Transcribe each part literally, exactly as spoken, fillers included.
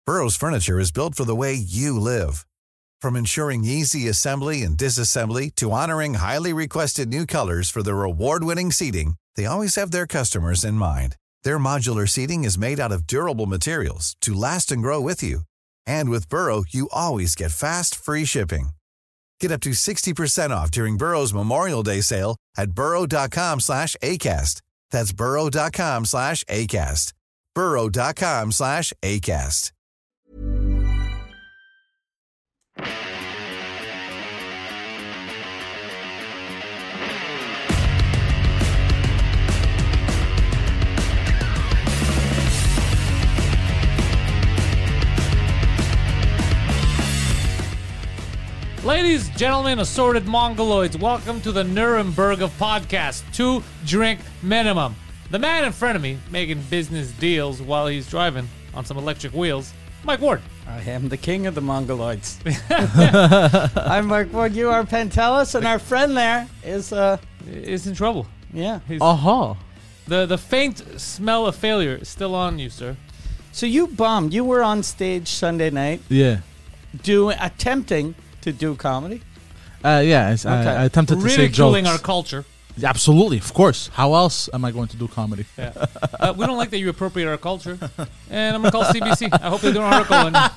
Burrow's furniture is built for the way you live. From ensuring easy assembly and disassembly to honoring highly requested new colors for their award-winning seating, they always have their customers in mind. Their modular seating is made out of durable materials to last and grow with you. And with Burrow, you always get fast, free shipping. Get up to sixty percent off during Burrow's Memorial Day sale at burrow.com slash ACAST. That's burrow.com slash ACAST. burrow.com slash ACAST. Ladies, gentlemen, assorted Mongoloids, welcome to the Nuremberg of podcasts. Two drink minimum. The man in front of me making business deals while he's driving on some electric wheels, Mike Ward. I am the king of the Mongoloids. I'm Mike Ward. You are Pantelis, and our friend there is uh is in trouble. Yeah. Uh-huh. The the faint smell of failure is still on you, sir. So you bombed. You were on stage Sunday night, Yeah. do attempting to do comedy. Uh, yeah, I, okay. I, I attempted to say jokes. Ridiculing our culture. Absolutely, of course. How else am I going to do comedy? Yeah. Uh, we don't like that you appropriate our culture. And I'm going to call C B C. I hope they do an article on you.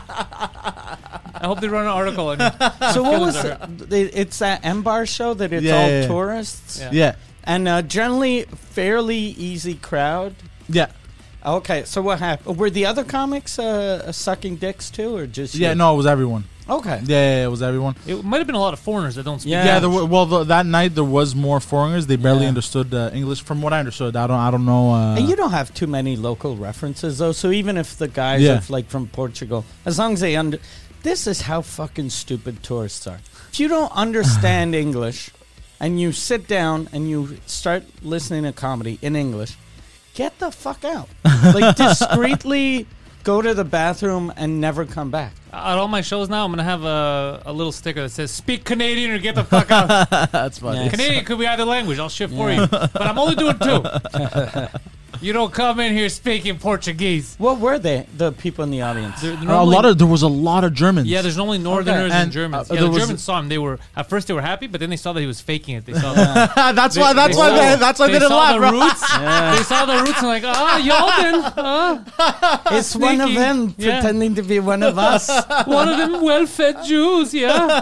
I hope they run an article on you. So what was it? It's that M-Bar show that it's yeah, all yeah, yeah. tourists? Yeah. yeah. And uh, generally fairly easy crowd? Yeah. Okay, so what happened? Were the other comics uh, sucking dicks too, or just Yeah, you? no, it was everyone. Okay. Yeah, yeah, it was everyone. It might have been a lot of foreigners that don't speak. Yeah, yeah there were, well, the, that night there was more foreigners. They barely Yeah. understood uh, English. From what I understood, I don't, I don't know. Uh, And you don't have too many local references though. So even if the guys Yeah. are like from Portugal, as long as they under, this is how fucking stupid tourists are. If you don't understand English, and you sit down and you start listening to comedy in English, get the fuck out. Like discreetly go to the bathroom and never come back. At all my shows now, I'm going to have a, a little sticker that says, speak Canadian or get the fuck out. That's funny. Yes. Canadian could be either language. I'll ship for Yeah. you. But I'm only doing two. You don't come in here speaking Portuguese. What were they, the people in the audience? They're- they're a normally- lot of there was a lot of Germans. Yeah, there's normally Northerners Okay. and, And, Germans. uh, yeah, there the was- Germans saw him. They were at first they were happy, but then they saw that he was faking it. They saw that. that's they, why. That's they why. saw, They, that's why they, they didn't saw laugh. the bro. roots. Yeah. They saw the roots and like, ah, Yalden, ah, It's one of sneaky. them Yeah. pretending to be one of us. one of them well-fed Jews. Yeah,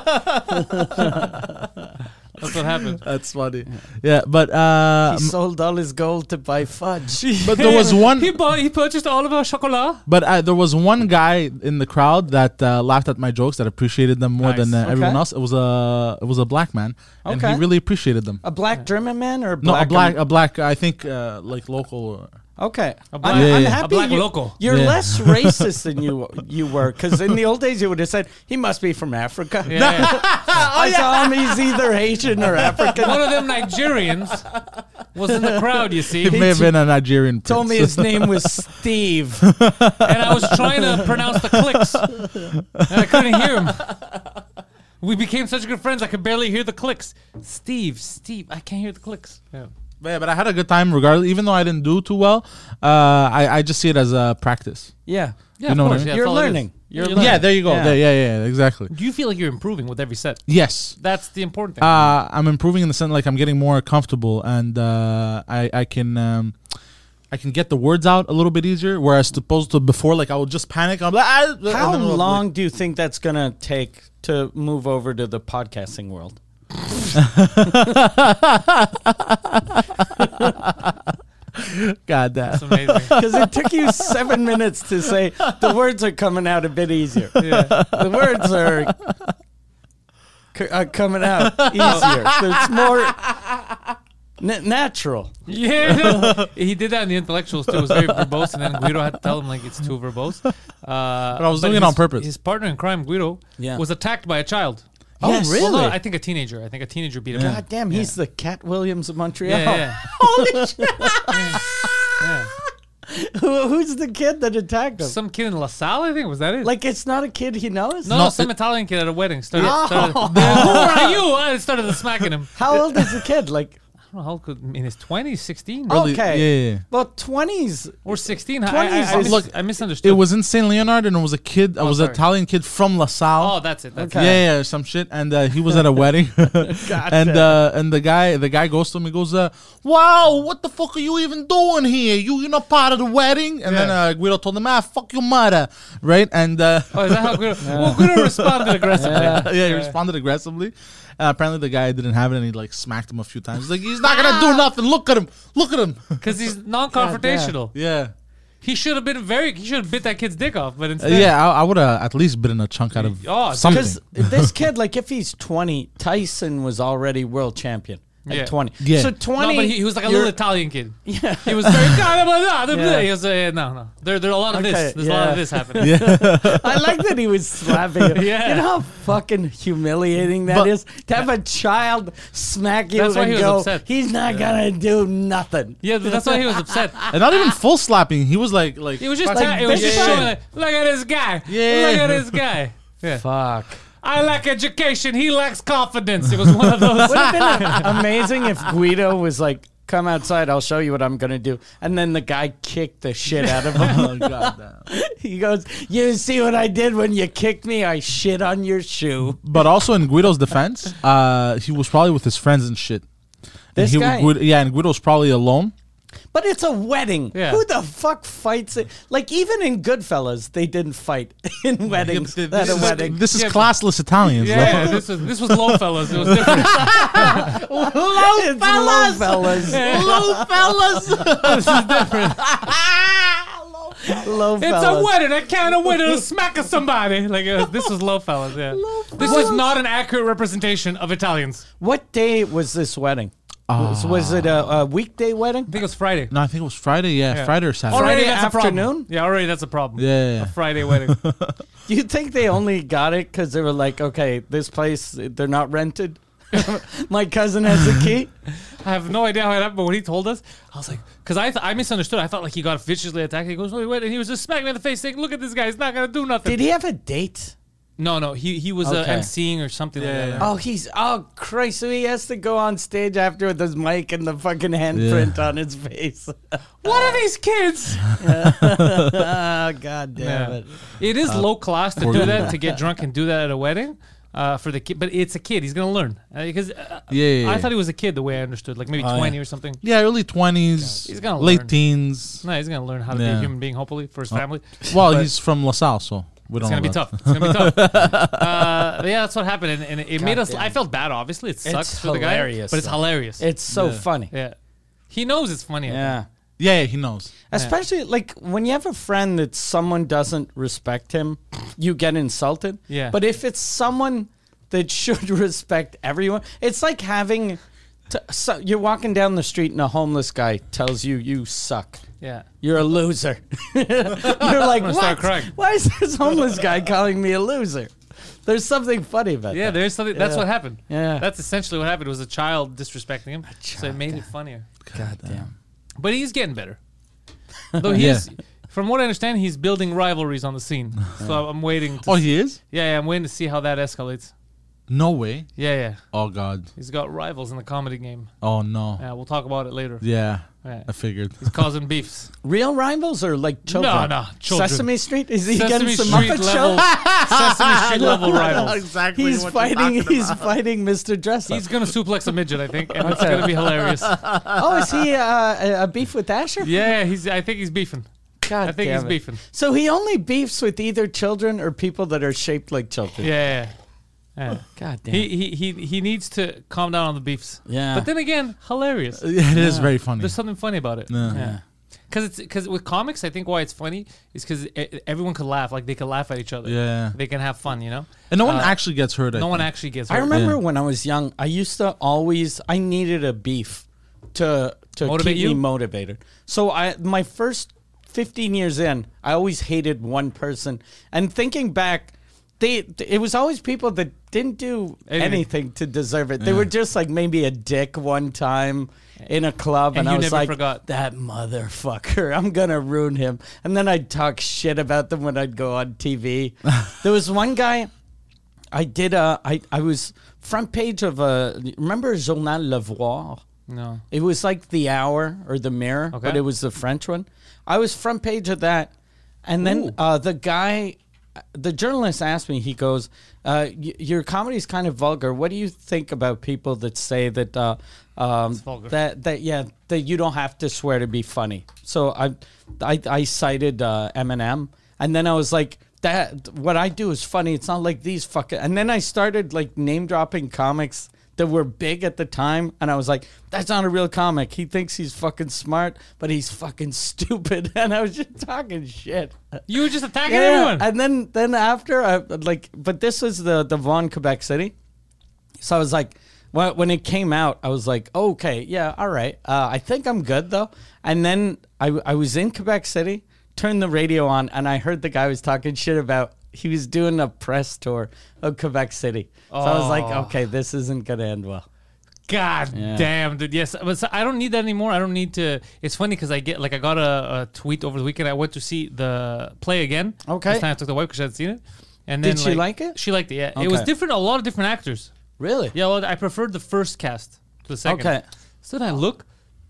that's what happened. That's funny. Yeah, but uh, He sold all his gold to buy fudge. but there was one. He bought, he purchased all of our chocolat. But uh, there was one guy in the crowd that uh, laughed at my jokes, that appreciated them more Nice. than uh, Okay. everyone else. It was a it was a black man, and Okay. he really appreciated them. A black German man or a No, black? a black, a black. I think uh, like local. Okay. A black- I'm, Yeah, I'm yeah. happy A black you, local. You're Yeah. less racist than you you were, because in the old days you would have said he must be from Africa. Yeah, yeah. I saw him. He's either Asian or African. One of them Nigerians was in the crowd, you see. It may have been a Nigerian. Told me prince. his name was Steve. And I was trying to pronounce the clicks, and I couldn't hear him. We became such good friends, I could barely hear the clicks. Steve, Steve, I can't hear the clicks. Yeah. But, yeah, but I had a good time regardless. Even though I didn't do too well, uh, I I just see it as a practice. Yeah. Yeah, You know of what I course. mean? Yeah, You're that's all it is. learning. You're You're learning. Yeah, there you go. Yeah. There, yeah, yeah, yeah, exactly. Do you feel like you're improving with every set? Yes. That's the important thing. Uh, I'm improving in the sense like I'm getting more comfortable, and uh, I I can um, I can get the words out a little bit easier. Whereas opposed to before, like I would just panic. I'm like, ah, How and then I'll- long do you think that's gonna take to move over to the podcasting world? God damn. That's amazing. Because it took you seven minutes to say the words are coming out a bit easier. Yeah. The words are, c- are coming out easier. So it's more n- natural. Yeah, no. He did that in the intellectuals too. It was very verbose, and then Guido had to tell him like it's too verbose. Uh, but I was doing it his- on purpose. His partner in crime, Guido, Yeah. was attacked by a child. Oh, Yes. really? Well, no, I think a teenager. I think a teenager beat him. Yeah. up. God damn, he's the Cat Williams of Montreal. Yeah, yeah. Holy shit. yeah. yeah. Who, who's the kid that attacked him? Some kid in La Salle, I think. Was that it? Like, it's not a kid he knows? no, No, no, some it- Italian kid at a wedding started. Oh. started Who are you? I started smacking him. How old is the kid? Like, don't know how could in his twenties, sixteen Early- Okay. Yeah, yeah. Well, twenties. or sixteen. I, I, twenties I, is- mis- Look, I misunderstood. It was in Saint Leonard, and it was a kid. It Oh, was an sorry. Italian kid from LaSalle. Oh, that's it. That's Okay. Yeah, yeah, some shit, and uh, he was at a wedding, and uh, and the guy, the guy goes to him, he goes, uh, "Wow, what the fuck are you even doing here? You, you're not part of the wedding." And then Yeah. uh, Guido told him, "Ah, fuck your mother," right? And uh, it. Oh, is that how Guido? Well, Guido responded aggressively. yeah, he responded aggressively. Uh, apparently, the guy didn't have it, and he like smacked him a few times. He's like, "He's not gonna do nothing. Look at him. Look at him." Because he's non-confrontational. Yeah, He should have been very. He should have bit that kid's dick off, but uh, instead, yeah. I, I would have at least bitten a chunk out of Oh, something. Because this kid, like, if he's twenty, Tyson was already world champion at Yeah. twenty. Yeah. So No, twenty. but he, he was like a you're- little Italian kid. Yeah. He was very. Yeah. He was uh, no, no. There, there are a lot of Okay, this. There's a lot yeah. of this happening. I like that he was slapping him. Yeah. You know how fucking humiliating that But- is to have a child smack you That's why and he was go, upset. he's not gonna do nothing. Yeah, but that's why he was upset. and not even full slapping. He was like, like It was just. Like ta- it was just bitch showing. shit. Like, look at this guy. Yeah. Look at this guy. Yeah. Fuck. I lack education. He lacks confidence. It was one of those. Would have been amazing if Guido was like, "Come outside, I'll show you what I'm gonna do," and then the guy kicked the shit out of him. oh god. Damn. He goes, "You see what I did when you kicked me? I shit on your shoe." But also in Guido's defense, uh, he was probably with his friends and shit. And This he, guy? Guido, yeah, and Guido's probably alone. But it's a wedding. Yeah. Who the fuck fights it? Like, even in Goodfellas, they didn't fight in weddings. this, at a is, wedding. this is Yeah, classless Italians. Yeah, yeah, this was this was low fellas. It was different. Low it's low fellas. Hello, fellas. This is different. Low It's fellas. a wedding. I can't win it. Smack of somebody. Like uh, this was low fellas. Yeah. This is not an accurate representation of Italians. What day was this wedding? Was, was it a, a weekday wedding? I think it was Friday. No, I think it was Friday. Yeah, Yeah. Friday or Saturday. Already Friday that's a problem. afternoon? Yeah, already that's a problem. Yeah, yeah, A yeah. Friday wedding. Do you think they only got it because they were like, okay, this place, they're not rented? My cousin has a key. I have no idea how it happened, but when he told us, I was like, because I th- I misunderstood. I thought like he got viciously attacked. He goes, no, he went, and he was just smacking me in the face, saying, "Look at this guy. He's not gonna do nothing." Did he have a date? No, no, he he was Okay. uh, emceeing or something Yeah, like that. yeah. Oh, he's oh Christ! So he has to go on stage after with his mic and the fucking handprint on his face. What are these kids? oh God damn Yeah. it! It is low class to poor do guy. that, to get drunk and do that at a wedding. Uh, for the kid, but it's a kid. He's gonna learn because uh, Yeah, yeah, I yeah. thought he was a kid the way I understood, like maybe Oh, twenty yeah. or something. Yeah, early twenties, He's gonna late learn. teens. No, he's gonna learn how to be a Yeah. human being, hopefully, for his family. Well, But- he's from LaSalle, so we It's don't gonna be know tough. that. It's gonna be tough. uh, but yeah, that's what happened, and, and it made us. damn. I felt bad. Obviously, it sucks It's for the guy, hilarious, but it's though. hilarious. It's so Yeah. funny. yeah, he knows it's funny. I think. Yeah. Yeah, yeah, he knows. Especially like when you have a friend that someone doesn't respect him, you get insulted. Yeah. But if it's someone that should respect everyone, it's like having. To, so you're walking down the street and a homeless guy tells you you suck. yeah. You're a loser. You're like, gonna what? start crying. Why is this homeless guy calling me a loser? There's something funny about Yeah, that. there's something. That's Yeah. what happened. Yeah. That's essentially what happened. It was a child disrespecting him, so it child, made yeah. it funnier. God damn. But he's getting better. Though he's, from what I understand, he's building rivalries on the scene. So I'm waiting. To Oh, s- he is? yeah, yeah, I'm waiting to see how that escalates. No way. Yeah, yeah. Oh God. He's got rivals in the comedy game. Oh no. Yeah, we'll talk about it later. Yeah, Yeah. I figured. He's causing beefs. Real rivals or like children? No, no, children. Sesame Street? Is he Sesame getting some Street Muppet level, Show? Sesame Street level rivals. exactly. He's fighting. He's fighting Mister Dress Up. He's gonna suplex a midget, I think, and it's Okay. gonna be hilarious. Oh, is he uh, a, a beef with Asher? Yeah, he's. I think he's beefing. God I think damn he's it. beefing. So he only beefs with either children or people that are shaped like children. Yeah, yeah. yeah. God damn. He, he he he needs to calm down on the beefs. Yeah. But then again, hilarious. Yeah, it is very funny. There's something funny about it. Yeah. Yeah. Because it's because with comics, I think why it's funny is because everyone could laugh. Like they can laugh at each other. Yeah. They can have fun. You know. And no one Uh, actually gets hurt. I No one think. actually gets. I hurt. remember Yeah. when I was young, I used to always I needed a beef to to Motivate keep you? me motivated. So I my first fifteen years in, I always hated one person. And thinking back, they it was always people that didn't do Anything. anything, to deserve it. They were just like maybe a dick one time in a club, And and, I you was never like, forgot. that motherfucker, I'm gonna ruin him. And then I'd talk shit about them when I'd go on T V. There was one guy. I did a, I, I was front page of a, remember Journal Le Voir? No. It was like The Hour or The Mirror, Okay. but it was the French one. I was front page of that. And then Ooh. uh, the guy, the journalist asked me, he goes, uh, y- your comedy is kind of vulgar. What do you think about people that say that, uh, um, vulgar. that, that, yeah, that you don't have to swear to be funny? So I, I, I cited uh, Eminem. And then I was like, that what I do is funny. It's not like these fucking. And then I started like name dropping comics that were big at the time, and I was like, that's not a real comic. He thinks he's fucking smart, but he's fucking stupid. And I was just talking shit. You were just attacking Yeah, everyone. and then then after I like, but this was the the Vaughan, Quebec City. So I was like, well, when it came out, I was like, oh, okay, yeah, all right. Uh, I think I'm good though. And then I I was in Quebec City, turned the radio on, and I heard the guy was talking shit about. He was doing a press tour of Quebec City. So I was like, Oh. okay, this isn't going to end well. God Yeah. damn, dude. Yes, but so I don't need that anymore. I don't need to. It's funny because I get like I got a, a tweet over the weekend. I went to see the play again. Okay. This time I took the wife because she hadn't seen it. And then Did she like it? She liked it. Yeah, it was Okay. different. A lot of different actors. Really? Yeah, well, I preferred the first cast to the second. Okay. So then I look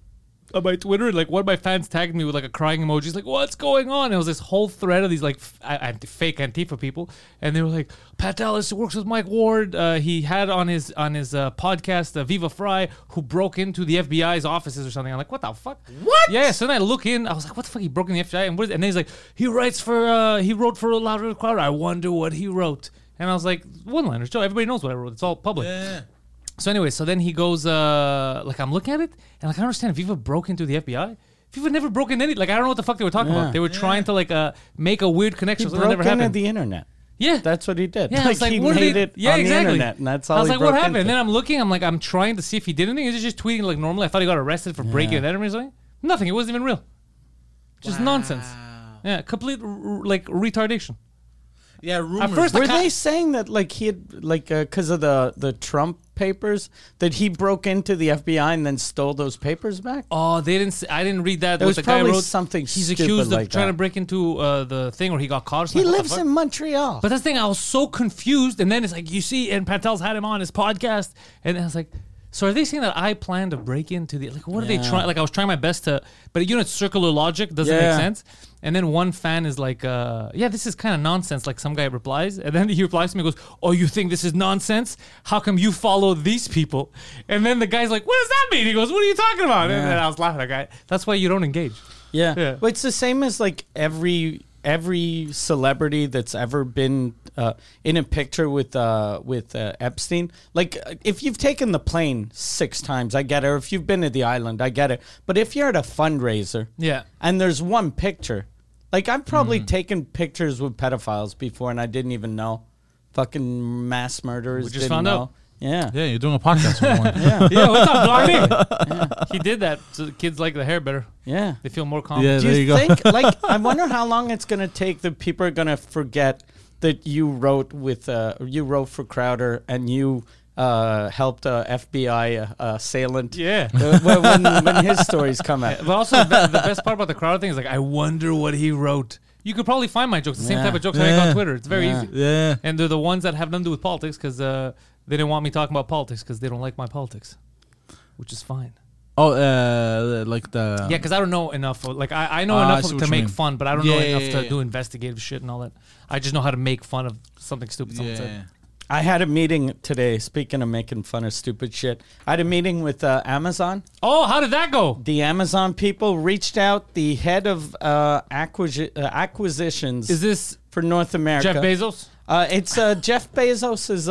on my Twitter, and like one of my fans tagged me with like a crying emoji. He's like, "What's going on?" And it was this whole thread of these like f- a- a- fake Antifa people, and they were like, "Pat Dallas works with Mike Ward. Uh, he had on his on his uh, podcast uh, Viva Fry, who broke into the F B I's offices or something." I'm like, "What the fuck? What?" Yeah. So then I look in. I was like, "What the fuck? He broke in the F B I?" And what is, and then he's like, "He writes for uh, he wrote for Louder Crowder. I wonder what he wrote." And I was like, "One-liners, Joe. Everybody knows what I wrote. It's all public." Yeah. So anyway, so then he goes, uh, like I'm looking at it, and like I don't understand. Viva broke into the F B I. Viva never broke into any. Like I don't know what the fuck they were talking Yeah. about. They were trying to like uh make a weird He connection. So that broke never into happened. the internet. yeah, That's what he did. yeah. I was like, he what made did it Yeah, on exactly. the internet, and that's all I was he like, what broke happened? into. And then I'm looking. I'm like, I'm trying to see if he did anything. Is he just tweeting like normally? I thought he got arrested for breaking Yeah. and entering or something. Nothing. It wasn't even real. Just nonsense. Yeah, complete r- r- like retardation. Yeah, rumors. first I Were ca- they saying that like he had like because of the the Trump papers that he broke into the F B I and then stole those papers back? Oh, they didn't. Say, I didn't read that. There what was the guy probably wrote. something He's stupid accused of like trying that. to break into uh, the thing, or he got caught. Or He something. What the lives fuck? in Montreal. But that's the thing, I was so confused. And then it's like, you see, and Patel's had him on his podcast. And I was like, so are they saying that I plan to break into the, like, what are they Yeah. trying? Like, I was trying my best to, but you know, it's circular logic. Doesn't Yeah. make sense. And then one fan is like, uh, yeah, this is kind of nonsense. Like some guy replies. And then he replies to me and goes, oh, you think this is nonsense? How come you follow these people? And then the guy's like, what does that mean? He goes, what are you talking about? And then I was laughing at that guy. That's why you don't engage. Yeah. Yeah. But it's the same as like every every celebrity that's ever been uh, in a picture with uh, with uh, Epstein. Like uh, if you've taken the plane six times, I get it. Or if you've been to the island, I get it. But if you're at a fundraiser Yeah. and there's one picture, like I've probably Mm. taken pictures with pedophiles before and I didn't even know. Fucking mass murderers. We just didn't found know. out. Yeah. Yeah, you're doing a podcast with one. Yeah. Yeah, what's up, Blondie? He did that so the kids like the hair better. Yeah. They feel more Yeah, confident. Do there you, you go. think, like, I wonder how long it's going to take that people are going to forget that you wrote with, uh, you wrote for Crowder and you uh, helped a F B I uh, assailant. Yeah. Uh, when, when, when his stories come out. But also, the, the best part about the Crowder thing is like, I wonder what he wrote. You could probably find my jokes, the same Yeah. type of jokes I make Yeah. on Twitter. It's very Yeah. easy. Yeah. And they're the ones that have nothing to do with politics because uh, they didn't want me talking about politics because they don't like my politics, which is fine. Oh, uh, like the. Yeah, because I don't know enough. of- Like I, I know Ah, I enough see of, what to you make mean. fun, but I don't Yeah, know yeah, enough yeah, to yeah. do investigative shit and all that. I just know how to make fun of something stupid someone Yeah. said. I had a meeting today, speaking of making fun of stupid shit. I had a meeting with uh, Amazon. Oh, how did that go? The Amazon people reached out. The head of uh, acquisi- uh, acquisitions Is this for North America. Jeff Bezos? Uh, it's uh, Jeff Bezos' uh,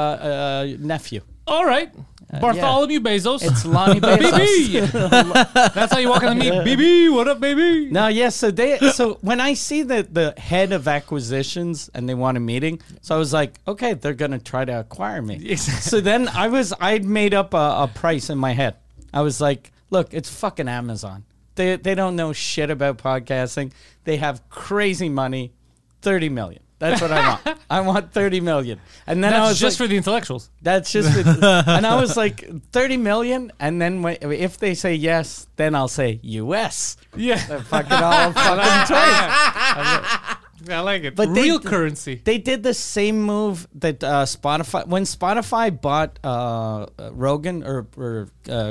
uh, nephew. All right. Bartholomew Bezos. It's Lonnie Bezos. B B. That's how you walk in to meet. B B, what up, baby? No, yes. so they, so when I see the the head of acquisitions and they want a meeting, so I was like, okay, they're gonna try to acquire me. So then I was, I'd made up a, a price in my head. I was like, look, it's fucking Amazon. They they don't know shit about podcasting. They have crazy money, thirty million. That's what I want. I want thirty million. And then I That's was just like, for the intellectuals. That's just, with, and I was like, thirty million. And then when, if they say yes, then I'll say U S. Yeah. They're fucking all fucking twice. I like it. But they- Real currency. They did the same move that uh, Spotify, when Spotify bought uh, uh, Rogan or, or uh,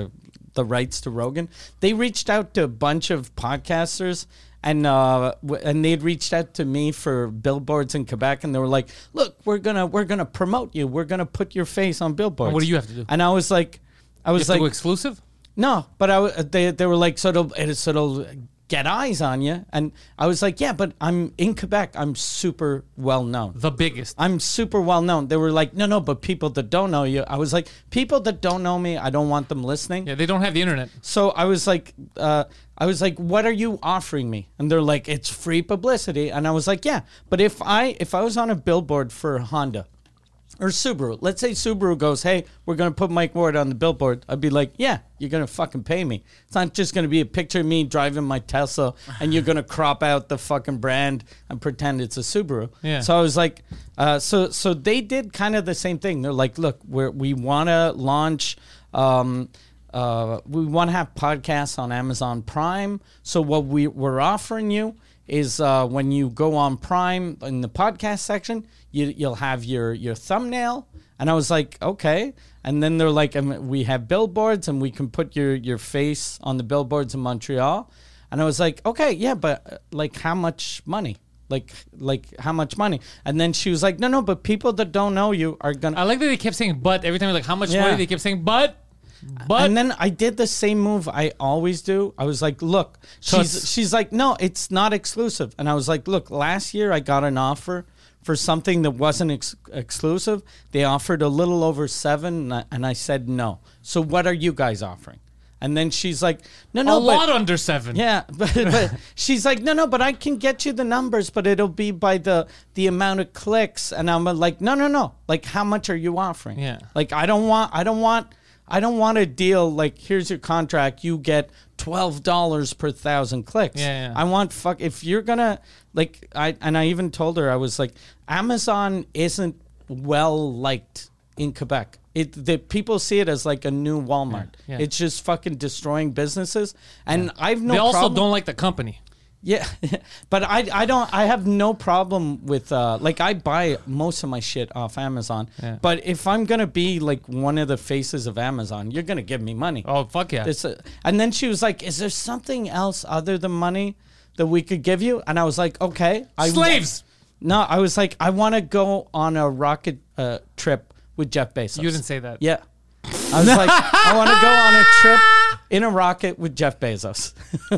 the rights to Rogan. They reached out to a bunch of podcasters. And uh, w- and they'd reached out to me for billboards in Quebec, and they were like, "Look, we're gonna we're gonna promote you. We're gonna put your face on billboards." And what do you have to do? And I was like, I You was have to like, go exclusive? no, but I w- they they were like, so it'll it- so it'll get eyes on you, and I was like, yeah, but I'm in Quebec. I'm super well known. The biggest. I'm super well known. They were like, no, no, but people that don't know you. I was like, people that don't know me, I don't want them listening. Yeah, they don't have the internet. So I was like, uh, I was like, what are you offering me? And they're like, it's free publicity. And I was like, yeah, but if I if I was on a billboard for Honda or Subaru, let's say Subaru goes, hey, we're going to put Mike Ward on the billboard. I'd be like, yeah, you're going to fucking pay me. It's not just going to be a picture of me driving my Tesla and you're going to crop out the fucking brand and pretend it's a Subaru. Yeah. So I was like, uh, so so they did kind of the same thing. They're like, look, we're, we want to launch... Um, Uh, we want to have podcasts on Amazon Prime. So what we, we're offering you is uh, when you go on Prime in the podcast section, you, you'll have your, your thumbnail. And I was like, okay. And then they're like, um, we have billboards and we can put your, your face on the billboards in Montreal. And I was like, okay, yeah, but uh, like how much money? Like, like how much money? And then she was like, no, no, but people that don't know you are going to... I like that they kept saying but every time you're like, how much Yeah. money? They kept saying but. But and then I did the same move I always do. I was like, look, she's Tuts. she's like, no, it's not exclusive. And I was like, look, last year I got an offer for something that wasn't ex- exclusive. They offered a little over seven, and I, and I said no. So what are you guys offering? And then she's like, no, no, a but, lot under seven. yeah, but, but she's like, no, no, but I can get you the numbers, but it'll be by the the amount of clicks. And I'm like, no, no, no. Like, how much are you offering? Yeah. Like, I don't want, I don't want. I don't want a deal like, here's your contract, you get twelve dollars per thousand clicks. Yeah, yeah. I want, fuck, if you're gonna, like, I and I even told her, I was like, Amazon isn't well liked in Quebec. It the people see it as like a new Walmart. Yeah, yeah. It's just fucking destroying businesses. And I've no They also problem. don't like the company. Yeah, but I, I don't I have no problem with uh like I buy most of my shit off Amazon. Yeah. But if I'm gonna be like one of the faces of Amazon, you're gonna give me money. Oh, fuck yeah. It's a, and then she was like, "Is there something else other than money that we could give you?" And I was like, "Okay, I Slaves! No, I was like, I want to go on a rocket uh, trip with Jeff Bezos. You didn't say that. Yeah, I was like, I want to go on a trip in a rocket with Jeff Bezos.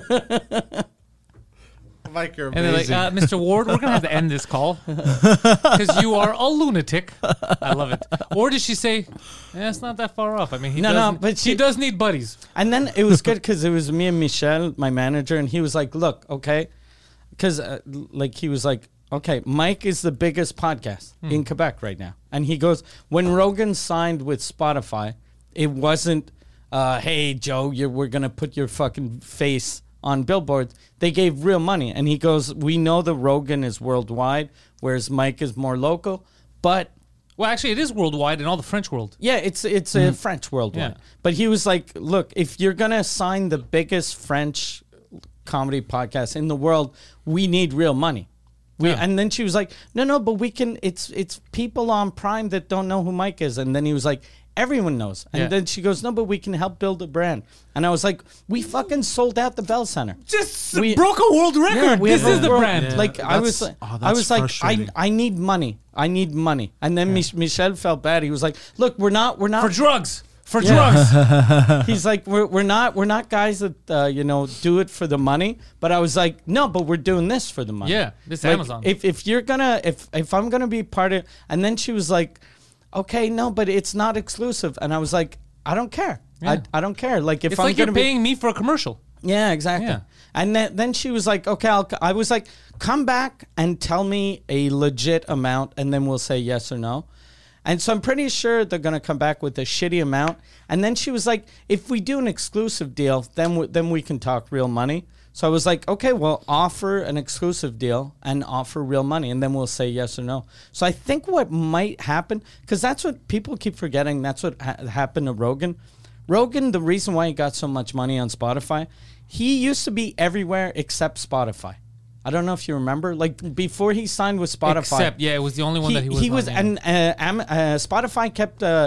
Mike, you're And they're like, amazing. uh, Mister Ward, we're going to have to end this call because you are a lunatic. I love it. Or did she say, eh, it's not that far off? I mean, he, No, does, no, but he she- does need buddies. And then it was good because it was me and Michel, my manager, and he was like, look, okay. Because, uh, like, he was like, okay, Mike is the biggest podcast Hmm. in Quebec right now. And he goes, when Rogan signed with Spotify, it wasn't, uh, hey, Joe, you're, we're going to put your fucking face on billboards. They gave real money. And he goes, we know that Rogan is worldwide, whereas Mike is more local. But Well, actually, it is worldwide in all the French world. yeah, it's it's a French worldwide. Yeah. But he was like, look, if you're going to sign the biggest French comedy podcast in the world, we need real money. We, Yeah. And then she was like, no, no, but we can, it's it's people on Prime that don't know who Mike is. And then he was like, everyone knows. And Yeah. then she goes, no, but we can help build a brand. And I was like, we fucking sold out the Bell Center. Just We- broke a world record. we this have is a the world- brand. Yeah. Like I was, That's- like, oh, I that's was like, I, frustrating. I need money. I need money. And then Mich- Michel felt bad. He was like, look, we're not, we're not For drugs. For Yeah. drugs. He's like, we're we're not we're not guys that uh, you know do it for the money. But I was like, no, but we're doing this for the money. Yeah, this Like, Amazon. If if you're gonna if if I'm gonna be part of, and then she was like, okay, no, but it's not exclusive. And I was like, I don't care. Yeah. I I don't care. Like if It's I'm like you're gonna be, paying me for a commercial. yeah, exactly. Yeah. And then, then she was like, okay, I'll, I was like, come back and tell me a legit amount, and then we'll say yes or no. And so I'm pretty sure they're going to come back with a shitty amount. And then she was like, if we do an exclusive deal, then we, then we can talk real money. So I was like, okay, well, offer an exclusive deal and offer real money, and then we'll say yes or no. So I think what might happen, because that's what people keep forgetting, that's what ha- happened to Rogan. Rogan, the reason why he got so much money on Spotify, he used to be everywhere except Spotify. I don't know if you remember, like before he signed with Spotify. Except, yeah, it was the only one he, that he was he was, on, yeah. and uh, Am, uh, Spotify kept uh,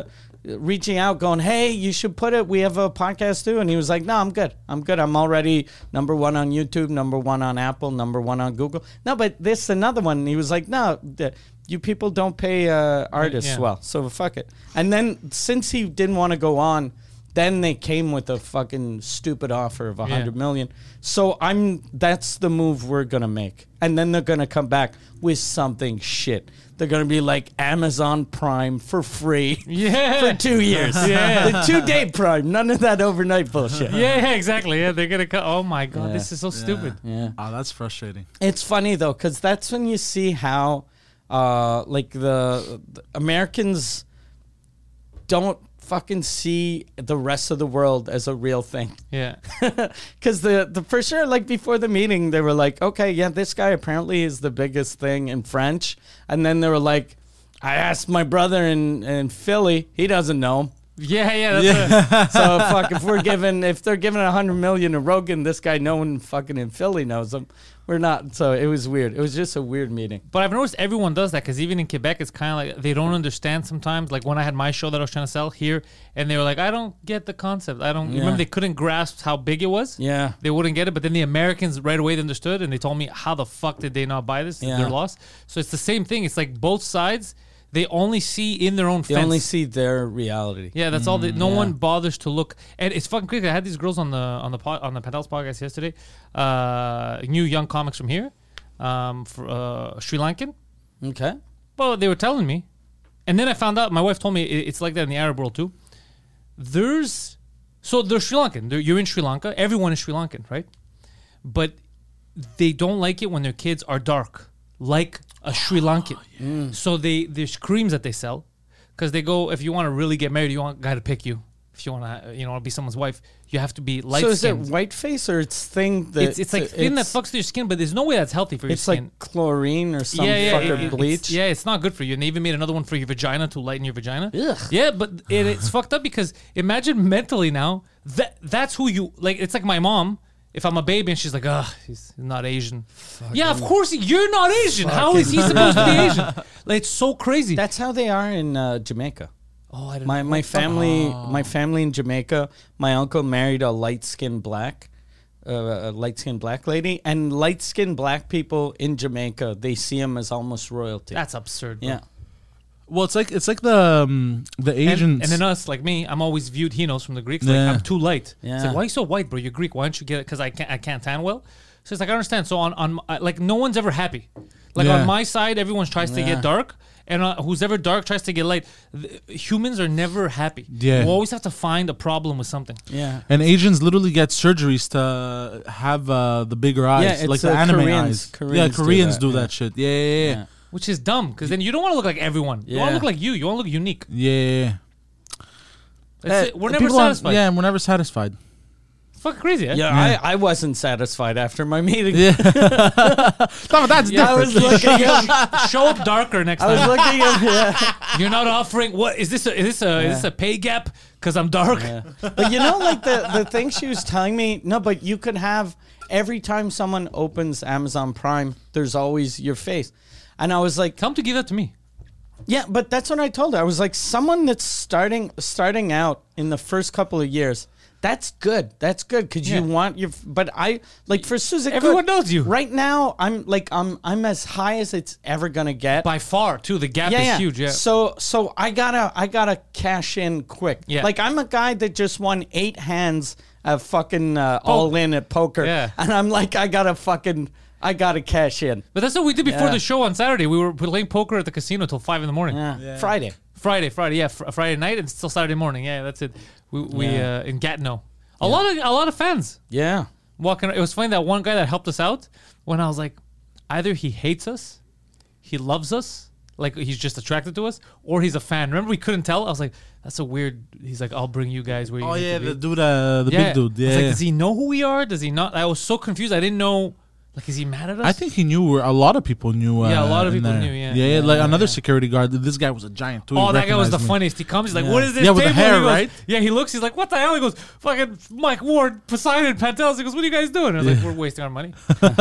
reaching out, going, "Hey, you should put it. We have a podcast too." And he was like, "No, I'm good. I'm good. I'm already number one on YouTube, number one on Apple, number one on Google." No, but this another one. And he was like, "No, the, you people don't pay uh, artists Yeah. well, so fuck it." And then since he didn't want to go on, then they came with a fucking stupid offer of a Yeah. hundred million. So I'm that's the move we're gonna make, and then they're gonna come back with something shit. They're gonna be like Amazon Prime for free Yeah. for two years. Yeah. The two day Prime, none of that overnight bullshit. Yeah, yeah, exactly. Yeah, they're gonna cut. Oh my god, Yeah. this is so stupid. Yeah. Oh, that's frustrating. It's funny though, because that's when you see how, uh, like the, the Americans don't fucking see the rest of the world as a real thing. Yeah, Because the, the for sure, like before the meeting, they were like, okay, yeah, this guy apparently is the biggest thing in French. And then they were like, I asked my brother in, in Philly, he doesn't know him. yeah, yeah. That's a- So fuck, if we're giving, if they're giving a hundred million to Rogan, this guy, no one fucking in Philly knows him. We're not. So it was weird. It was just a weird meeting. But I've noticed everyone does that because even in Quebec, it's kind of like they don't understand sometimes. Like when I had my show that I was trying to sell here, and they were like, "I don't get the concept. I don't." Yeah. Remember, they couldn't grasp how big it was. Yeah. They wouldn't get it. But then the Americans right away understood, and they told me, "How the fuck did they not buy this? Yeah. They're lost." So it's the same thing. It's like both sides. They only see in their own They fence. only see their reality. Yeah, that's all. They, no yeah. one bothers to look, and it's fucking crazy. I had these girls on the on the pod, on the Pentel's podcast yesterday. Uh, new young comics from here, um, for uh, Sri Lankan. Okay. Well, they were telling me, and then I found out. My wife told me it, it's like that in the Arab world too. There's so they're Sri Lankan. They're, you're in Sri Lanka. Everyone is Sri Lankan, right? But they don't like it when their kids are dark, like a Sri Lankan. So they there's creams that they sell because they go, if you want to really get married, you want a guy to pick you. If you want to, you know, want to be someone's wife, you have to be light So is it skinned. white face or it's thing that It's, it's like thin that fucks your skin, but there's no way that's healthy for your It's skin. like chlorine or some yeah, yeah, fucker it- it- it's- bleach. yeah, it's not good for you. And they even made another one for your vagina to lighten your vagina. Ugh. Yeah, but it, it's fucked up because imagine mentally now that that's who you like. It's like my mom. If I'm a baby and she's like, "Ugh, he's not Asian." Yeah, of course you're not Asian. How is he supposed to be Asian? Like it's so crazy. That's how they are in uh, Jamaica. oh, I don't My know. my family my family in Jamaica. My uncle married a light skinned black, uh, a light skinned black lady, and light skinned black people in Jamaica, they see him as almost royalty. That's absurd. Bro. yeah. Well, it's like it's like the um, the And, Asians. and then us, like me, I'm always viewed Hinos from the Greeks. Like Yeah. I'm too light. It's Yeah. like, why are you so white, bro? You're Greek. Why don't you get it? Because I can't, I can't tan well. So it's like I understand. So on, on I- like no one's ever happy. Like Yeah. on my side, everyone tries to Yeah. get dark, and uh, who's ever dark tries to get light. The, humans are never happy. Yeah. We always have to find a problem with something. Yeah. and Asians literally get surgeries to have uh, the bigger eyes, it's, like the uh, anime Koreans- eyes. Koreans yeah, do Koreans that, do yeah. that shit. Yeah, yeah, yeah. Yeah. Which is dumb because then you don't want to look like everyone. You want to Yeah. look like you. You want to look unique. yeah, yeah, yeah. That's Uh, it. We're never people aren't- satisfied. Yeah, we're never satisfied. It's fucking crazy. Eh? Yeah, Yeah. I, I wasn't satisfied after my meeting. Yeah, no, that's Yeah, I different. was looking at, Show up darker next I was time. looking at, yeah. You're not offering what is this? A, is this a is this a pay gap? Because I'm dark. Yeah. But you know, like the, the thing she was telling me, no, but you could have every time someone opens Amazon Prime, there's always your face. And I was like, Tell him to give that to me. yeah, but that's what I told her. I was like, someone that's starting starting out in the first couple of years, that's good. That's good because Yeah. you want your. But I like for Susan. Everyone knows you. right now. I'm like I'm I'm as high as it's ever gonna get. By far, too. The gap yeah, is yeah. huge. Yeah. So so I gotta I gotta cash in quick. Yeah. Like I'm a guy that just won eight hands of fucking uh, all in at poker. Yeah. And I'm like I gotta fucking I gotta cash in. But that's what we did before Yeah. the show on Saturday. We were playing poker at the casino till five in the morning. Yeah. Friday. Friday, Friday, yeah, fr- Friday night and still Saturday morning. Yeah, that's it. We, we Yeah. uh, in Gatineau. A lot of a lot of fans Yeah. walking. It was funny that one guy that helped us out when I was like, either he hates us, he loves us, like he's just attracted to us, or he's a fan. Remember, we couldn't tell. I was like, that's a weird. He's like, I'll bring you guys where you. Oh need yeah, to be. the dude, uh, the yeah. big dude. I Yeah, was like, yeah. does he know who we are? Does he not? I was so confused. I didn't know. Like, is he mad at us? I think he knew. Where a lot of people knew. Uh, Yeah, a lot of in people there. knew, yeah. yeah, Yeah, like yeah, another yeah. security guard. This guy was a giant too. Oh, He that guy was the recognized me. funniest. He comes, he's like, Yeah. "What is this?" Yeah, with the table?" hair, He goes- right? Yeah, he looks. He's like, "What the hell?" He goes, "Fucking Mike Ward, Poseidon, Pantels." He goes, "What are you guys doing?" I was like, "We're wasting our money.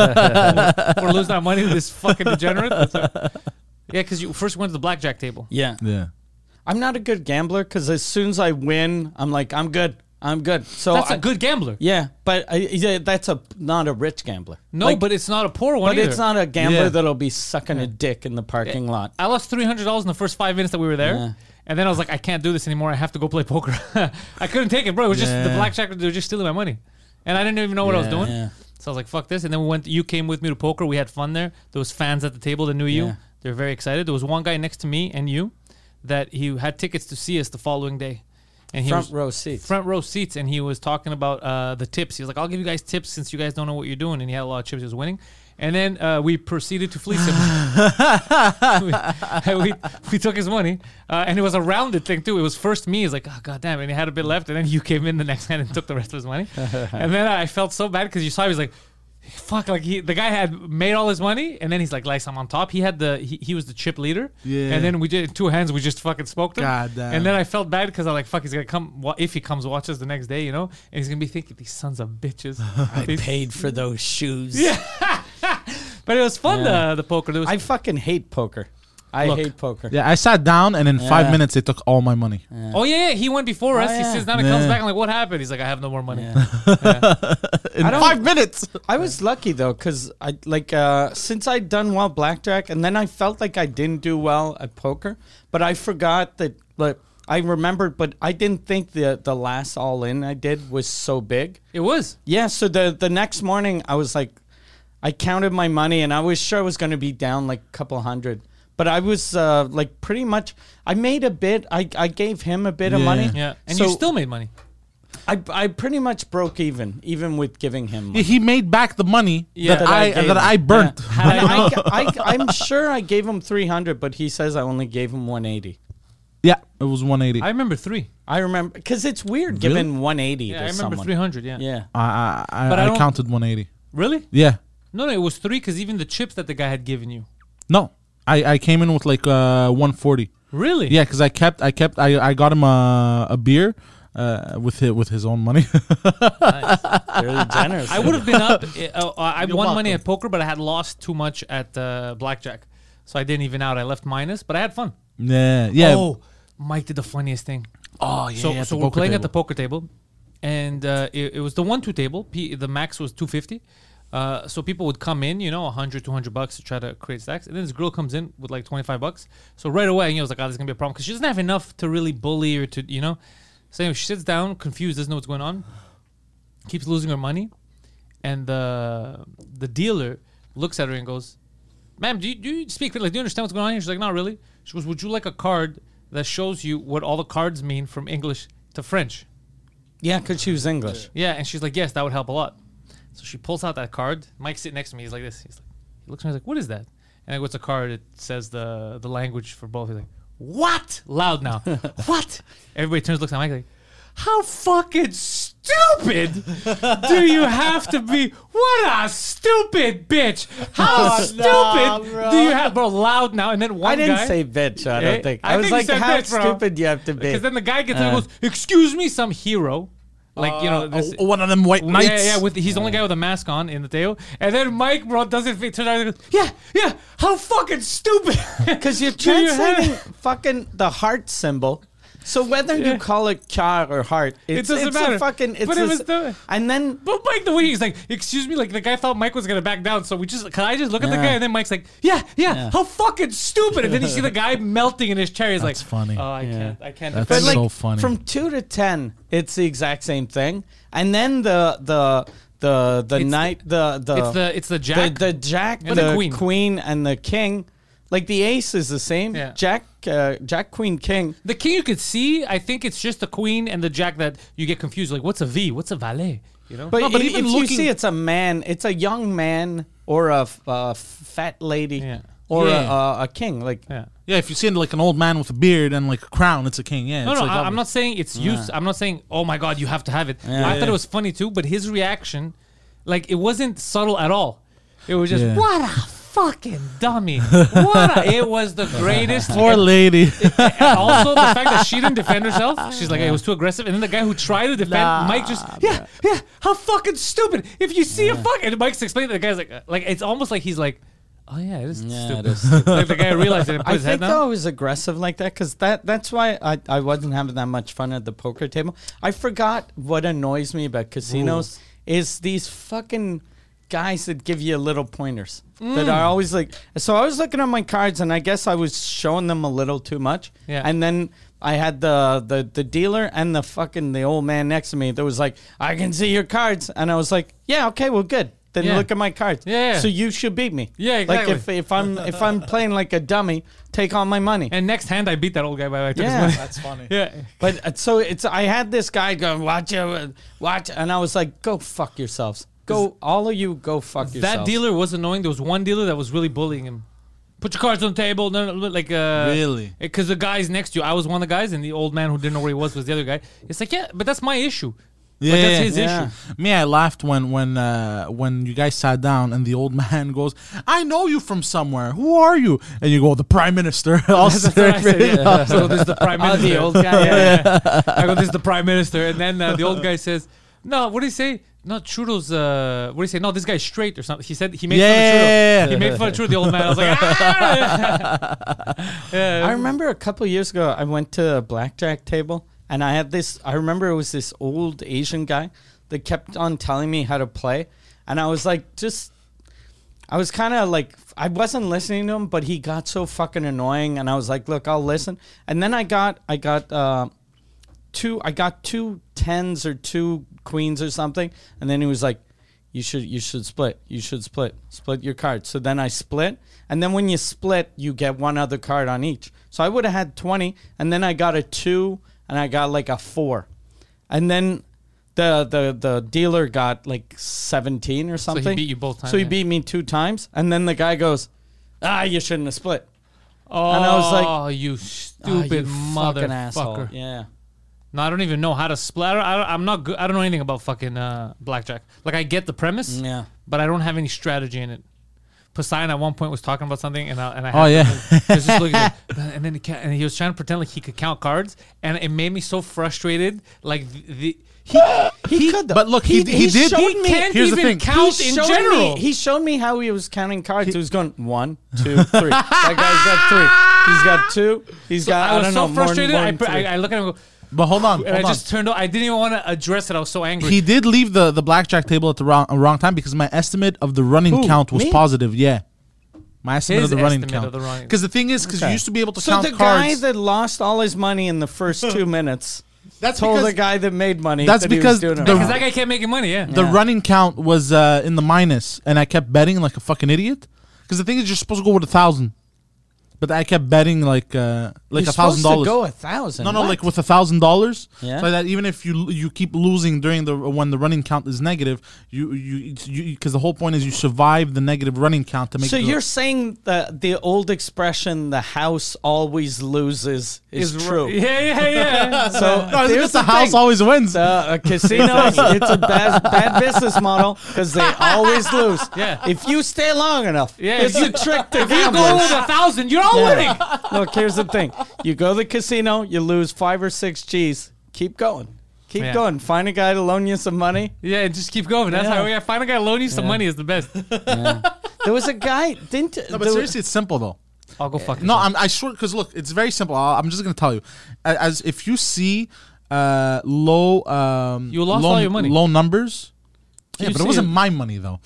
we're losing our money to this fucking degenerate." That's like- yeah, because you first went to the blackjack table. Yeah. Yeah. I'm not a good gambler because as soon as I win, I'm like, I'm good. I'm good. So That's a a good gambler. Yeah, but I, yeah, that's a not a rich gambler. No, Like, but it's not a poor one but either. it's not a gambler Yeah. that'll be sucking a dick in the parking lot. I lost three hundred dollars in the first five minutes that we were there. Yeah. And then I was like, I can't do this anymore. I have to go play poker. I couldn't take it, bro. It was just the Yeah. blackjack. They were just stealing my money. And I didn't even know what I was Yeah, doing. yeah. So I was like, fuck this. And then we went, you came with me to poker. We had fun there. There was fans at the table that knew you. Yeah. They were very excited. There was one guy next to me and you that he had tickets to see us the following day. And he Front was row seats. front row seats, and he was talking about uh, the tips. He was like, I'll give you guys tips since you guys don't know what you're doing. And he had a lot of chips. He was winning. And then uh, we proceeded to fleece him. we, we, we took his money. Uh, and it was a rounded thing, too. It was first me. He's like, oh, God damn. And he had a bit left. And then you came in the next hand and took the rest of his money. And then I felt so bad because you saw he was like, fuck, like he, the guy had made all his money, and then he's like, "Like I'm on top." He had the he, he was the chip leader, Yeah. And then we did two hands. We just fucking smoked him. God damn. And then I felt bad because I'm like, "Fuck, he's gonna come wa- if he comes watch us the next day, you know." And he's gonna be thinking, "These sons of bitches." I These- paid for those shoes. Yeah. But it was fun. Yeah. The the poker. There was I fucking hate poker. I Look. hate poker. Yeah, I sat down and in five Yeah. minutes they took all my money. Oh yeah, yeah, he went before Oh, us. He yeah. sits down and comes Yeah. back. I'm like, "What happened?" He's like, "I have no more money." Yeah. In I don't- five minutes. I was lucky though, cause I like uh, since I'd done well blackjack, and then I felt like I didn't do well at poker, but I forgot that. Like I remembered, but I didn't think the the last all in I did was so big. It was. Yeah, so the the next morning I was like, I counted my money, and I was sure I was going to be down like a couple hundred. But I was uh, like pretty much. I made a bit. I, I gave him a bit of Yeah. money. Yeah, and So you still made money. I I pretty much broke even, even with giving him money. Yeah, he made back the money Yeah. that, That I I, gave that him. I burnt. And I, I, I'm sure I gave him three hundred, but he says I only gave him one eighty. Yeah, it was one eighty. I remember three. I remember because it's weird Really? giving one eighty Yeah, to I remember someone. three hundred. Yeah. Yeah. I I, I, But I I don't- counted one eighty. Really? Yeah. No, no, it was three because even the chips that the guy had given you. No, I, I came in with like uh, one forty. Really? Yeah, because I kept I kept I, I got him a, a beer uh, with his, with his own money. Nice. Really generous. I would have been up. Uh, I You're won money welcome. at poker, but I had lost too much at uh, blackjack, so I didn't even out. I left minus, but I had fun. yeah, yeah. Oh, Mike did the funniest thing. Oh, yeah. so yeah, so the we're poker playing at the table. poker table, and uh, it, it was the one two table. P, the max was two fifty. Uh, so people would come in, you know, one hundred, two hundred bucks to try to create stacks. And then this girl comes in with like twenty-five bucks. So right away, you know, I was like, oh, there's going to be a problem. Because she doesn't have enough to really bully or to, you know. So anyway, she sits down, confused, doesn't know what's going on. Keeps losing her money. And the the dealer looks at her and goes, ma'am, do you, do you speak, like, do you understand what's going on here? She's like, not really. She goes, would you like a card that shows you what all the cards mean from English to French? Yeah, because she was English. Yeah, and she's like, yes, that would help a lot. So she pulls out that card. Mike's sitting next to me. He's like this. He's like, he looks at me. He's like, what is that? And I go, it's a card. It says the the language for both. He's like, what? Loud now. What? Everybody turns, looks at Mike like, how fucking stupid do you have to be? What a stupid bitch. How stupid nah, bro. do you have? Bro, loud now. And then one I didn't guy, say bitch. I Eh? don't think. I I, was think you like, said how bitch, bro. stupid you have to be. because then the guy gets there Uh. and goes, excuse me, some hero. Like, you know, this, Oh, one of them white knights. yeah, yeah, with he's the only guy with a mask on in the tail. And then Mike, bro, doesn't fit. Turns out and goes, yeah, yeah, how fucking stupid. Because you're Do you have- translating fucking the heart symbol. So whether Yeah. you call it car or heart, it's, doesn't it's matter. a fucking. It's But it a was s- the- and then But Mike, the way he's like, excuse me, like the guy thought Mike was gonna back down. So we just, can I just look at the Yeah. guy? And then Mike's like, yeah, yeah, Yeah. how fucking stupid. And then you see the guy melting in his chair. He's That's like, funny. oh, I Yeah. can't, I can't. That's but defend like so funny. from two to ten, it's the exact same thing. And then the the the the It's knight the the It's the, it's the the, jack. the jack And the, the queen. queen and the king. Like the ace is the same. Yeah. Jack uh, Jack Queen King. The king you could see, I think it's just the queen and the jack that you get confused. Like, what's a V? What's a valet? You know? But, No, but i- even if you looking- see it's a man, it's a young man or a f- uh, fat lady Yeah. or Yeah. a, a, a king. Like yeah. Yeah, if you see like an old man with a beard and like a crown, it's a king. Yeah. No, it's no, like I, I'm obvious. not saying it's use. I'm not saying, oh my god, you have to have it. Yeah. I thought Yeah. it was funny too, but his reaction, like, it wasn't subtle at all. It was just, Yeah. what a fucking dummy. What a, it was the greatest. Poor lady. And also the fact that she didn't defend herself. She's like, it was too aggressive. And then the guy who tried to defend, Nah, Mike just, yeah, yeah, how fucking stupid. If you see a fuck, and Mike's explaining, the guy's like, uh, like it's almost like he's like, Oh yeah, it is Yeah, stupid. it is stupid. Like the guy realized it and put I his head think down. though I was aggressive like that because that that's why I, I wasn't having that much fun at the poker table. I forgot what annoys me about casinos is these fucking guys that give you little pointers that are always like. So I was looking at my cards and I guess I was showing them a little too much. Yeah. And then I had the, the the dealer and the fucking the old man next to me that was like, I can see your cards, and I was like, yeah, okay, well, good. Then Yeah. look at my cards. Yeah, yeah. So you should beat me. Yeah, exactly. Like if if I'm if I'm playing like a dummy, take all my money. And next hand, I beat that old guy by the way. I took his Yeah. money. That's funny. Yeah. But uh, so it's I had this guy going, watch it, watch, and I was like, go fuck yourselves. Go, all of you, go fuck yourselves. That dealer was annoying. There was one dealer that was really bullying him. Put your cards on the table. No, no, like uh, Really? Because the guys next to you, I was one of the guys, and the old man who didn't know where he was was the other guy. It's like, yeah, but that's my issue. Yeah, Like, that's yeah, his yeah. issue. Me, I laughed when when uh, when you guys sat down and the old man goes, "I know you from somewhere. Who are you?" And you go, "The Prime Minister." I'll That's what I said, say- yeah. So this is the prime Oh, minister. the old guy. Yeah, yeah. I go, this is the prime minister, and then uh, the old guy says, "No, what did he say? No, Trudeau's. Uh, what did he say? No, this guy's straight or something." He said he made fun of Yeah. Trudeau. He made fun of Trudeau. The old man. I was like, ah! yeah. I remember a couple years ago, I went to a blackjack table, and I had this. I remember it was this old Asian guy that kept on telling me how to play, and I was like, just. I was kind of like, I wasn't listening to him, but he got so fucking annoying, and I was like, look, I'll listen. And then I got, I got uh, two, I got two tens or two queens or something, and then he was like, you should, you should split, you should split, split your cards. So then I split, and then when you split, you get one other card on each. So I would have had twenty, and then I got a two, and I got like a four, and then. The, the the dealer got like seventeen or something. beat you both times, So he yeah. beat me two times, and then the guy goes, "Ah, you shouldn't have split." Oh, And I was like, you Ah, stupid you fucking asshole. motherfucker. Yeah. No, I don't even know how to split. I don't, I don't, I'm not good. I don't know anything about fucking uh, blackjack. Like, I get the premise, Yeah. but I don't have any strategy in it. Poseidon at one point was talking about something, and I, and I Oh, had yeah. to- he was just looking at it, and then he, ca- and he was trying to pretend like he could count cards, and it made me so frustrated. Like the, the he, He, could, though. but look, he- he did- showed he me- can't Here's the even thing. count he in showed general. Me, he showed me how he was counting cards. He was going one, two, three. That guy's got three. He's got two. He's So got. I I, was don't so know. More, frustrated. more I, than pr- I, three. I look at him and go, But hold on, and hold I on. just turned. I didn't even want to address it. I was so angry. He did leave the, the blackjack table at the wrong wrong time because my estimate of the running Who? count was Me? positive. Yeah, my estimate His of the running estimate count. of the running- Because the thing is, because Okay. you used to be able to so count the guy cards. that lost all his money in the first two minutes that's told because the guy that made money. That's that he was because doing it the- because wrong. that guy kept making money. Yeah. the Yeah. running count was uh, in the minus, and I kept betting like a fucking idiot. Because the thing is, you're supposed to go with a thousand, but I kept betting like uh, like You're a thousand supposed to dollars. go a thousand. No, no, What? like with a thousand dollars. Yeah. So that even if you you keep losing during the when the running count is negative, you you because the whole point is you survive the negative running count to make. So the, you're saying that the old expression "the house always loses" is, Is true? Yeah, yeah, yeah. So no, here's it's the the house thing. always wins. Uh, a casino, it's a bad, bad business model because they always lose. Yeah. If you stay long enough, Yeah, it's if a trick to if you go gamblers. with a thousand, you're all Yeah. winning. Look, here's the thing: you go to the casino, you lose five or six G's. Keep going, keep Yeah. going. Find a guy to loan you some money. Yeah, and just keep going. That's Yeah. how we find a guy loan you some Yeah. money is the best. There was a guy, didn't? no, there but was- seriously, it's simple though. I'll go fuck. No, yourself. I'm I sure because look, it's very simple. I'll, I'm just gonna tell you, as, as if you see uh, low, um, You lost low, all your money. low numbers. Yeah, You but it see wasn't it- my money though.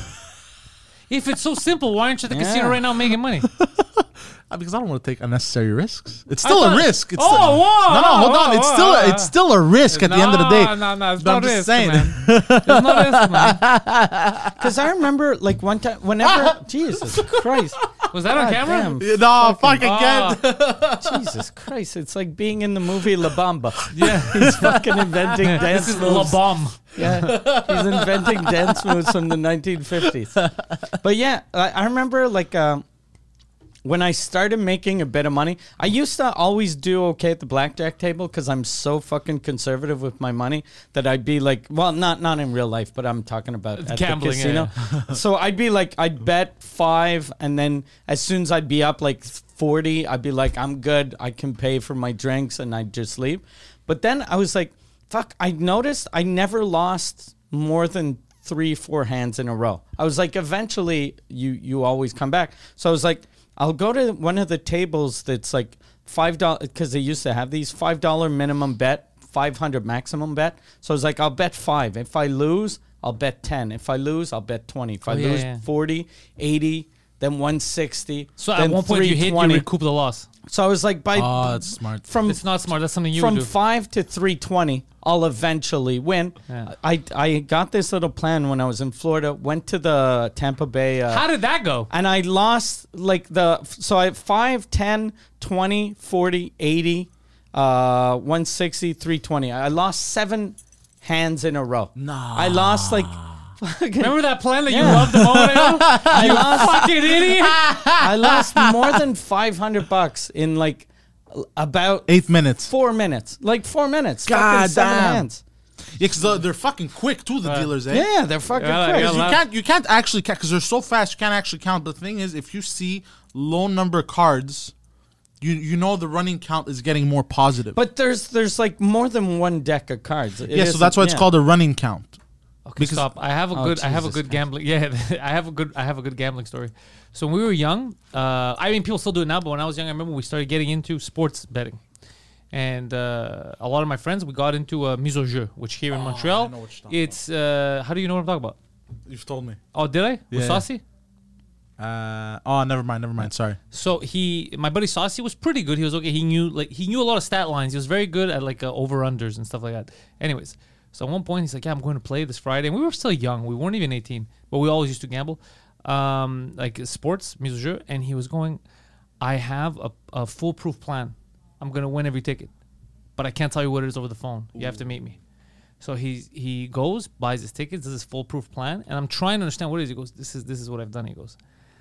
If it's so simple, why aren't you at the Yeah. casino right now making money? Uh, Because I don't want to take unnecessary risks. It's still a thought- risk. It's Oh, still, whoa, no, no, hold whoa, on. It's whoa, still whoa. it's still a risk at the end of the day. No, no, no, it's But not I'm just risk, saying. man. It's not risk, man. Because I remember, like one time, whenever Jesus Christ, Was that on God camera? damn. Yeah, no, fuck again. Oh, Jesus Christ, it's like being in the movie La Bamba. yeah. He's fucking inventing dance This is La moves. Bomb. Yeah, he's inventing dance moves from the nineteen fifties. But yeah, I, I remember like um, when I started making a bit of money. I used to always do okay at the blackjack table because I'm so fucking conservative with my money that I'd be like, well, not not in real life, but I'm talking about at Gambling, the yeah, casino. So I'd be like, I'd bet five, and then as soon as I'd be up like forty, I'd be like, I'm good. I can pay for my drinks, and I'd just leave. But then I was like, fuck, I noticed I never lost more than three, four hands in a row. I was like, eventually, you you always come back. So I was like, I'll go to one of the tables that's like five dollars because they used to have these five dollar minimum bet, five hundred maximum bet. So I was like, I'll bet five. If I lose, I'll bet ten. If I lose, I'll bet twenty. If I Oh, yeah, lose, yeah. forty, eighty, then one sixty. So then at one point you hit, you three twenty. recoup the loss. So I was like, by Oh, that's smart. from It's not smart. That's something you from would do. five to three twenty, I'll eventually win. Yeah. I I got this little plan when I was in Florida. Went to the Tampa Bay. Uh, How did that go? and I lost like the so I five, ten, twenty, forty, eighty, uh, one sixty, three twenty. I lost seven hands in a row. Nah. I lost like fucking, Remember that plan that you Yeah. loved a moment ago? I lost Fucking idiot. I lost more than five hundred bucks in like about Eight minutes. four minutes. Like four minutes. God fucking seven damn. hands. Yeah, because they're fucking quick too. The dealers, eh? Yeah, they're fucking Yeah, quick. yeah, Because you Left. can't you can't actually count because they're so fast. You can't actually count. But the thing is, if you see low number cards, you you know the running count is getting more positive. But there's there's like more than one deck of cards. It yeah, so isn't- that's why it's yeah. called a running count. Okay, Because- stop. I have a Oh, good. I have a Jesus good gambling. Yeah, I have a good. I have a good gambling story. So when we were young, uh, I mean, people still do it now, but when I was young, I remember we started getting into sports betting, and uh, a lot of my friends we got into uh, mise au jeu, which here in Oh, Montreal, I know what you're talking it's. Uh, how do you know what I'm talking about? You've told me. Oh, did I? With Yeah. Saucy? Uh, oh, never mind, never mind. Sorry. So he, my buddy Saucy was pretty good. He was okay. He knew like he knew a lot of stat lines. He was very good at like uh, over unders and stuff like that. Anyways, so at one point he's like, "Yeah, I'm going to play this Friday." And we were still young. We weren't even eighteen, but we always used to gamble, um, like sports, mise au jeu. And he was going, "I have a, a foolproof plan. I'm gonna win every ticket, but I can't tell you what it is over the phone. You have to meet me." So he he goes, buys his tickets, does his foolproof plan, and I'm trying to understand what it is. He goes, "This is this is what I've done." He goes,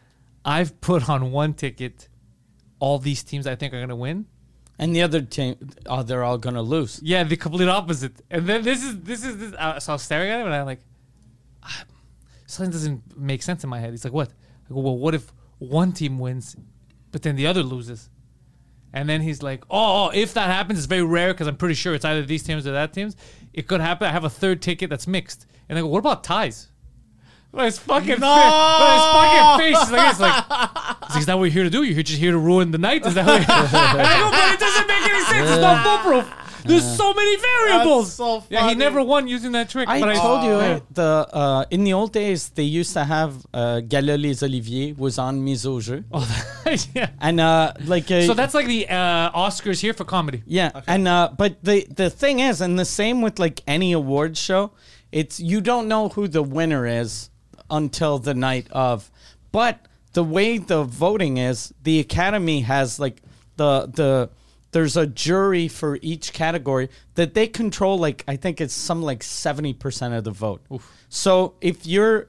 I've put on one ticket all these teams I think are going to win. And the other team, oh, they're all gonna lose. Yeah, the complete opposite. And then this is, this is, this, uh, so I was staring at him and I'm like, ah, something doesn't make sense in my head. He's like, what? I go, well, what if one team wins, but then the other loses? And then he's like, oh, oh if that happens, it's very rare because I'm pretty sure it's either these teams or that teams. It could happen. I have a third ticket that's mixed. And I go, what about ties? Well, his fucking, No! face, well, his fucking face is like, it's like, it's like, is that what you're here to do? You're just here to ruin the night? Is that what and I go, but it doesn't make any sense. It's not foolproof. There's so many variables. That's so Yeah, he funny. never won using that trick. I but told you, yeah. eh, the uh, in the old days they used to have uh, Gala les Oliviers was on mise au jeu, yeah. and uh, like uh, So that's like the uh, Oscars here for comedy. yeah, and uh, but the the thing is, and the same with like any awards show, it's you don't know who the winner is until the night of, but the way the voting is, the Academy has like the the there's a jury for each category that they control. Like I think it's some like seventy percent of the vote. So if you're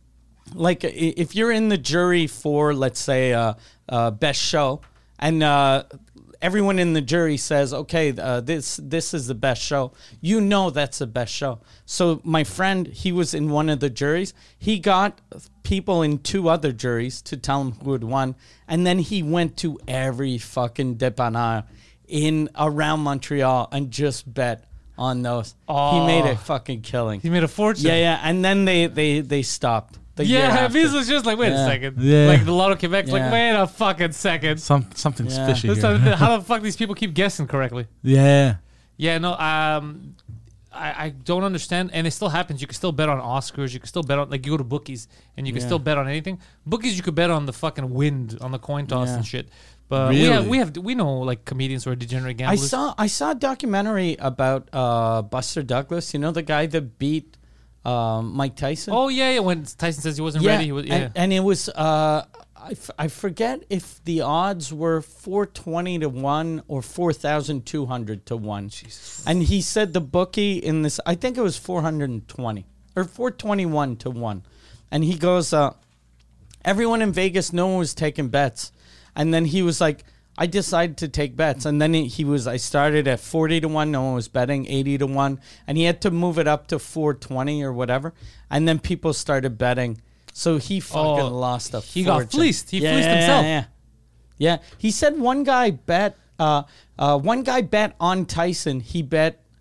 like i- if you're in the jury for let's say uh, uh, best show, and uh, everyone in the jury says, okay, uh, this this is the best show, you know that's the best show. So my friend, he was in one of the juries. He got people in two other juries to tell him who had won, and then he went to every fucking dépanneur in around Montreal and just bet on those. He made a fucking killing. He made a fortune. Yeah, yeah, and then they they they stopped. The year Yeah, after. Biz was just like, wait Yeah. a second. Yeah. Like the Lotto Quebec's Yeah. like, wait a fucking second. Some something's Yeah. fishy This here. time, how the fuck these people keep guessing correctly? Yeah. Yeah, no, um, I, I don't understand, and it still happens. You can still bet on Oscars. You can still bet on, like, you go to bookies, and you can Yeah. still bet on anything. Bookies, you could bet on the fucking wind, on the coin toss Yeah. and shit. But we have, Really? we have, we know like comedians who are degenerate I gamblers. saw I saw a documentary about uh, Buster Douglas. You know the guy that beat um, Mike Tyson. Oh yeah, yeah. When Tyson says he wasn't ready, he was yeah. and, and it was uh, I, f- I forget if the odds were four twenty to one or four thousand two hundred to one. Jesus. And he said the bookie in this, I think it was four hundred and twenty or four twenty one to one, and he goes, uh, everyone in Vegas, no one was taking bets. And then he was like, I decided to take bets. And then he, he was, I started at forty to one. No one was betting, eighty to one. And he had to move it up to four twenty or whatever. And then people started betting. So he fucking Oh, lost a he got fortune. fleeced. He yeah, fleeced yeah, himself. Yeah, yeah. He said one guy bet, uh, uh, one guy bet on Tyson. He bet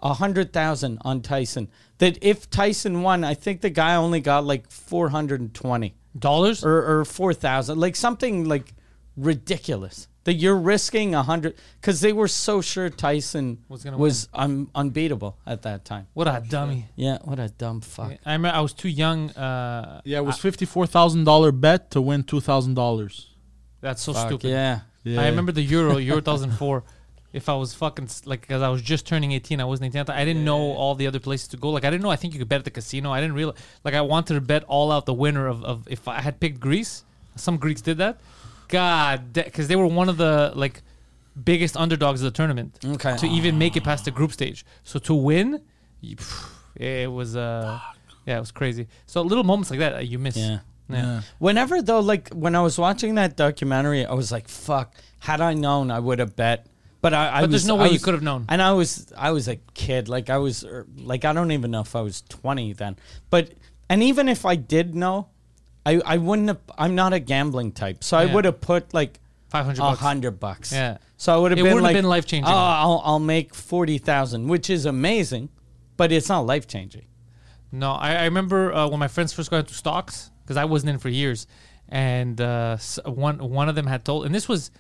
a hundred thousand on Tyson. That if Tyson won, I think the guy only got like four hundred and twenty Dollars? or or four thousand, like something like ridiculous. That you're risking a hundred because they were so sure Tyson Was gonna was un, unbeatable at that time. What a dummy. Yeah, what a dumb fuck. I remember I was too young. Uh, Yeah, it was fifty-four thousand dollar bet to win two thousand dollars. that's so Fuck, stupid. yeah. Yeah. I remember the Euro, Euro two thousand four. If I was fucking, s- like, because I was just turning eighteen, I wasn't eighteen. I didn't know all the other places to go. Like, I didn't know, I think you could bet at the casino. I didn't realize, like, I wanted to bet all out the winner of, of if I had picked Greece. Some Greeks did that. God, because they were one of the, like, biggest underdogs of the tournament. Okay. To even make it past the group stage. So to win, you, it was, uh, yeah, it was crazy. So little moments like that, uh, you miss. Yeah. Yeah. Whenever though, like when I was watching that documentary, I was like, "Fuck! Had I known, I would have bet." But I, I But was, there's no I way you was- could have known. And I was, I was a kid. Like I was, er, like I don't even know if I was twenty then. But and even if I did know, I, I wouldn't have. I'm not a gambling type, so I Yeah. would have put like five hundred a bucks. hundred bucks. Yeah. So I would have It been wouldn't have like been life-changing. Oh, I'll I'll make forty thousand, which is amazing, but it's not life changing. No, I, I remember uh, when my friends first got into stocks because I wasn't in for years, and uh, s- one one of them had told, and this was,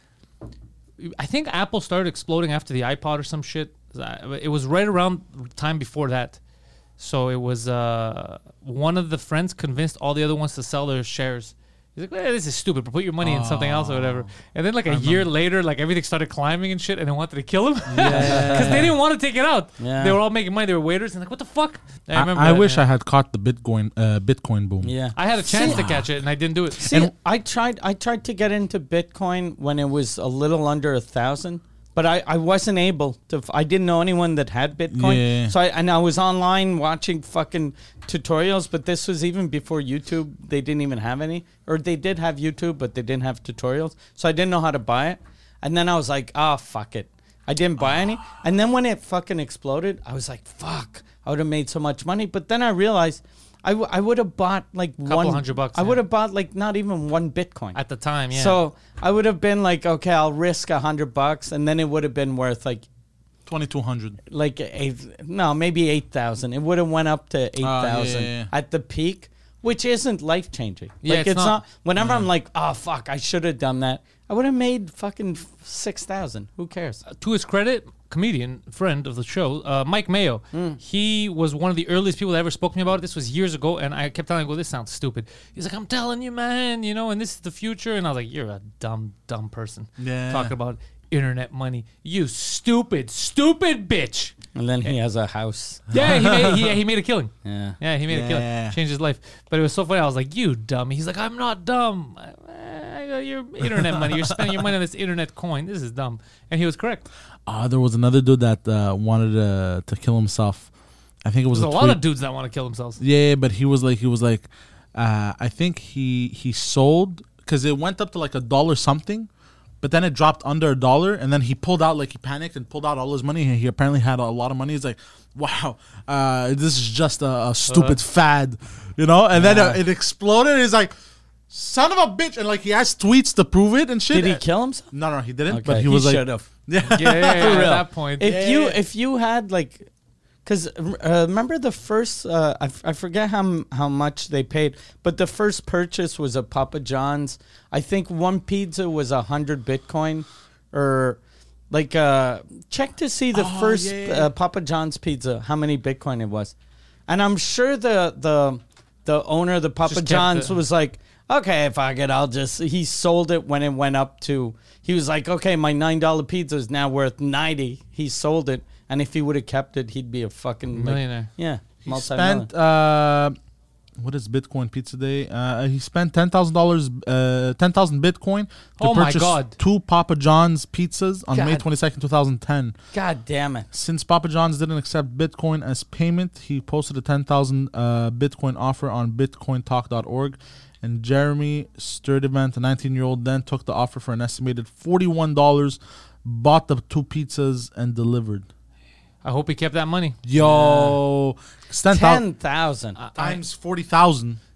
I think Apple started exploding after the iPod or some shit. It was right around time before that, so it was uh, one of the friends convinced all the other ones to sell their shares. He's like, eh, this is stupid, but put your money in something else or whatever. And then like a year later, like everything started climbing and shit, and they wanted to kill him because they didn't want to take it out. Yeah. They were all making money. They were waiters, and like, what the fuck? I I, remember. I that, wish yeah. I had caught the Bitcoin uh, Bitcoin boom. Yeah, I had a chance See- to catch it, and I didn't do it. See, I tried. I tried to get into Bitcoin when it was a little under a thousand, but I, I wasn't able to. f- I didn't know anyone that had Bitcoin, Yeah. so I and I was online watching fucking tutorials. But this was even before YouTube. They didn't even have any, or they did have YouTube, but they didn't have tutorials. So I didn't know how to buy it. And then I was like, oh fuck it, I didn't buy any. And then when it fucking exploded, I was like, fuck, I would have made so much money. But then I realized. I, w- I would have bought like Couple one hundred bucks, I yeah. would have bought like not even one Bitcoin. At the time, yeah. So I would have been like, okay, I'll risk a hundred bucks, and then it would have been worth like, twenty-two hundred. like eight, no, maybe eight thousand. It would have went up to eight thousand yeah, yeah. at the peak, which isn't life changing. Yeah, like it's it's, not. not. Whenever I'm like, oh fuck, I should have done that. I would have made fucking six thousand. Who cares? to his credit, comedian friend of the show, uh, Mike Mayo, he was one of the earliest people that ever spoke to me about it. This was years ago, and I kept telling him, "Well, this sounds stupid." He's like, "I'm telling you, man, you know, and this is the future." And I was like, "You're a dumb, dumb person Yeah. talking about internet money. You stupid, stupid bitch." And then he has a house. Yeah, he made, he, he made a killing. Yeah. Yeah, he made a killing. Yeah. Changed his life. But it was so funny. I was like, you dummy. He's like, I'm not dumb. I, I got your internet money. You're spending your money on this internet coin. This is dumb. And he was correct. Uh, there was another dude that uh, wanted uh, to kill himself. I think it was There's a a lot tweet. of dudes that want to kill themselves. Yeah, but he was like, he was like, uh, I think he he sold because it went up to like a dollar something, but then it dropped under a dollar, and then he pulled out, like he panicked and pulled out all his money. And he apparently had a lot of money. He's like, wow, uh, this is just a, a stupid Uh, fad, you know. And then uh, it exploded. He's like, son of a bitch, and like he has tweets to prove it and shit. Did he kill himself? No, no, he didn't. Okay, But he was like, should have. yeah, Yeah, yeah, yeah, For at real. that point. If Yeah, you yeah, yeah. if you had like, because uh, remember the first uh, I, f- I forget how m- how much they paid, but the first purchase was a Papa John's. I think one pizza was a hundred Bitcoin, or like uh, check to see the Oh, first yeah, yeah. Uh, Papa John's pizza how many Bitcoin it was, and I'm sure the the the owner of the Papa Just kept John's it. was like, okay, fuck it, I'll just. He sold it when it went up to. He was like, okay, my nine dollar pizza is now worth ninety. He sold it, and if he would have kept it, he'd be a fucking like, Millionaire. yeah, He multi-million. spent uh, what is Bitcoin Pizza Day? Uh, he spent ten thousand dollars, uh, ten thousand Bitcoin to Oh my purchase God. two Papa John's pizzas on May God. twenty second, two thousand ten. God damn it! Since Papa John's didn't accept Bitcoin as payment, he posted a ten thousand uh, Bitcoin offer on bitcoin talk dot org. And Jeremy Sturdivant, a nineteen year old, then took the offer for an estimated forty one dollars, bought the two pizzas, and delivered. I hope he kept that money. Yo, ten thousand Ten thousand. times forty thousand.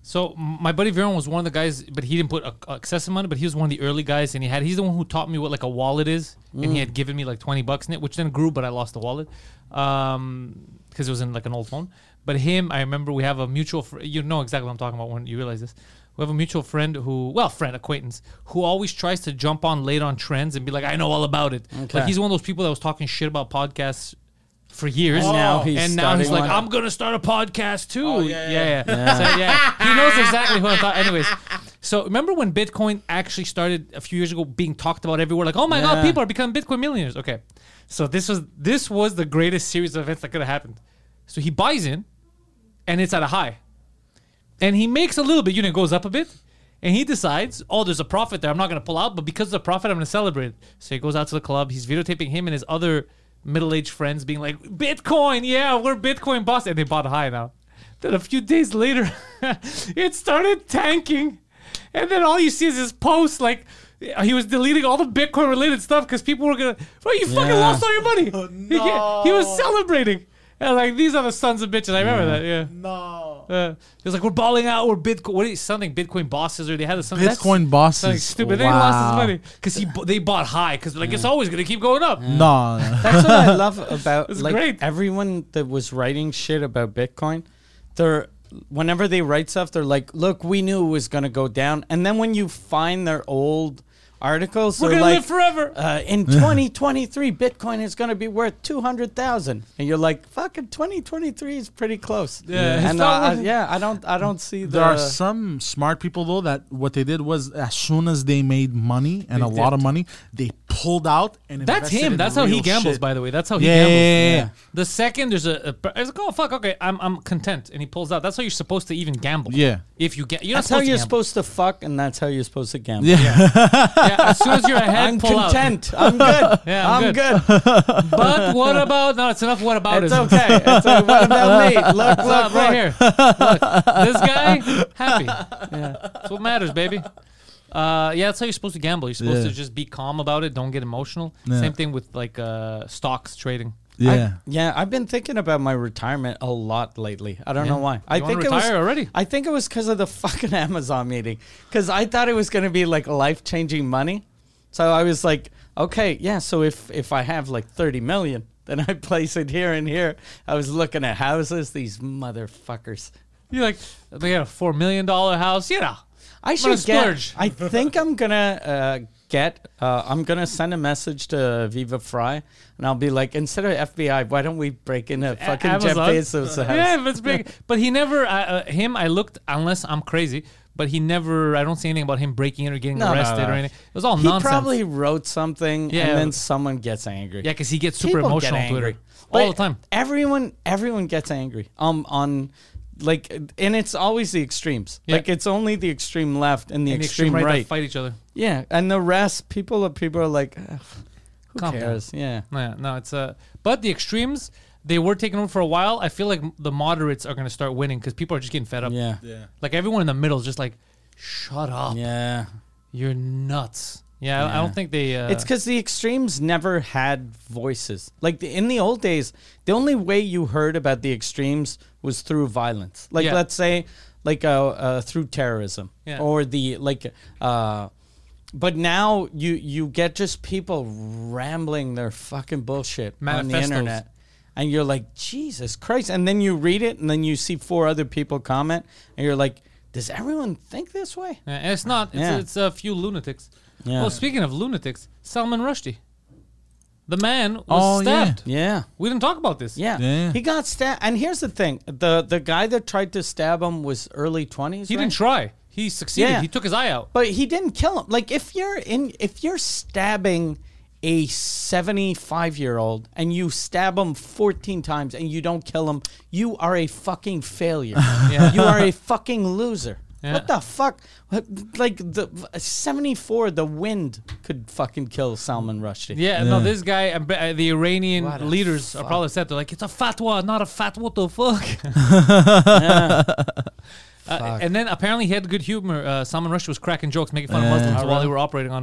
So m- my buddy Viron was one of the guys, but he didn't put a, a excessive amount, but he was one of the early guys, and he had he's the one who taught me what like a wallet is, and he had given me like twenty bucks in it, which then grew, but I lost the wallet, um, because it was in like an old phone. But him, I remember we have a mutual, fr- you know exactly what I'm talking about when you realize this. We have a mutual friend who, well, friend, acquaintance, who always tries to jump on late on trends and be like, I know all about it. Okay. Like he's one of those people that was talking shit about podcasts for years. And now he's and now he's starting like, one. I'm gonna start a podcast too. Oh, yeah, yeah, yeah. yeah. So, yeah. He knows exactly who I'm talking. Anyways, so remember when Bitcoin actually started a few years ago being talked about everywhere? Like, oh my god, Yeah. people are becoming Bitcoin millionaires. Okay, so this was this was the greatest series of events that could have happened. So he buys in, and it's at a high, and he makes a little bit. You know, it goes up a bit. And he decides, oh, there's a profit there. I'm not going to pull out, but because of the profit, I'm going to celebrate it. So he goes out to the club. He's videotaping him and his other middle-aged friends being like, Bitcoin, yeah, we're Bitcoin boss. And they bought high now. Then a few days later, it started tanking. And then all you see is his post, like, he was deleting all the Bitcoin-related stuff because people were going to, bro, you fucking Yeah. lost all your money. Oh, he, he was celebrating. And like, these are the sons of bitches. I remember that, yeah. No. Uh, it was like, we're balling out, we're Bitcoin, what is something, Bitcoin bosses, or they had something. that's- Bitcoin Something bosses. stupid. Then he lost his Wow. money because he bu- they bought high because like it's always gonna keep going up. No. That's what I love about It's like great. everyone that was writing shit about Bitcoin. They're whenever they write stuff, they're like, "Look, we knew it was gonna go down." And then when you find their old articles, We're they're gonna like, live forever. uh, "In twenty twenty-three, Bitcoin is gonna be worth two hundred thousand," and you're like, "Fucking twenty twenty-three is pretty close." Yeah. and It's uh, not I, worth- yeah, I don't, I don't see the. There are some smart people though that what they did was as soon as they made money and They a lot of dipped. money, they pulled out and That's invested him. in That's how he real gambles. shit. By the way, that's how he Yeah, gambles. yeah, yeah, Yeah. The second there's a, a it's like, oh fuck, okay, I'm I'm content, and he pulls out. That's how you're supposed to even gamble. Yeah. If you get, you're not that's how supposed you're to gamble. supposed to fuck, and that's how you're supposed to gamble. Yeah. Yeah, as soon as you're ahead, I'm pull content. I'm good. Yeah, I'm I'm good. good. But what about? No, it's enough. What about It's it? okay. It's okay. What about me? Look, look, Look, right look. here. Look, this guy happy. Yeah, that's what matters, baby. Uh, yeah, that's how you're supposed to gamble. You're supposed Yeah. to just be calm about it. Don't get emotional. Yeah. Same thing with like uh, stocks trading. Yeah. I, yeah, I've been thinking about my retirement a lot lately. I don't Yeah. know why. You I wanna think it was retire already? I think it was because of the fucking Amazon meeting. Because I thought it was going to be like life changing money. So I was like, okay, yeah. So if if I have like thirty million, then I place it here and here. I was looking at houses. These motherfuckers. You're like, they got a four million dollar house. You know, I I'm gonna should get. splurge. I think I'm gonna uh, get. Uh, I'm gonna send a message to Viva Fry, and I'll be like, instead of F B I, why don't we break into fucking Jeff Amazon? Bezos' house? yeah, but it's big. But he never. Uh, uh, him, I looked. Unless I'm crazy, but he never. I don't see anything about him breaking in or getting No, no, arrested no. or anything. It was all He nonsense. probably wrote something, Yeah. and then someone gets angry. Yeah, because he gets super People emotional get on Twitter angry. all But the time. Everyone, everyone gets angry. Um, on like, and it's always the extremes. Yeah. Like, it's only the extreme left and the And the extreme, extreme right, right. that fight each other. Yeah, and the rest, people, are people are like, "Ugh, who Calm down." cares? Yeah. No, yeah, no, it's uh but the extremes, they were taking over for a while. I feel like m- the moderates are going to start winning because people are just getting fed up. Yeah. Yeah. Like everyone in the middle is just like, shut up. Yeah. You're nuts. Yeah, I- I Yeah. don't think they. Uh, It's because the extremes never had voices. Like the, in the old days, the only way you heard about the extremes was through violence. Like Yeah. let's say, like uh, uh, through terrorism, Yeah. or the like. Uh, but now you you get just people rambling their fucking bullshit on the Manifestos. internet, and you're like, Jesus Christ! And then you read it, and then you see four other people comment, and you're like, does everyone think this way? yeah, and it's not. It's, Yeah. it's a few lunatics. Yeah. Well, speaking of lunatics, Salman Rushdie. The man was Oh, yeah. stabbed. Yeah. We didn't talk about this. Yeah. Yeah. He got stabbed. And here's the thing. The the guy that tried to stab him was early twenties. He right? didn't try. He succeeded. Yeah. He took his eye out. But he didn't kill him. Like if you're in if you're stabbing a seventy-five-year-old and you stab him fourteen times and you don't kill him, you are a fucking failure. Yeah. You are a fucking loser. Yeah. What the fuck? What- Like the seventy-four, the wind could fucking kill Salman Rushdie. Yeah, no, this guy, uh, uh, the Iranian What a leaders are fuck. probably said, they're like, it's a fatwa, not a fat, what the fuck? Yeah. Uh, Fuck. and then apparently he had good humor. Uh, Salman Rushdie was cracking jokes, making fun Yeah. of Muslims Oh, while they really? were operating on him.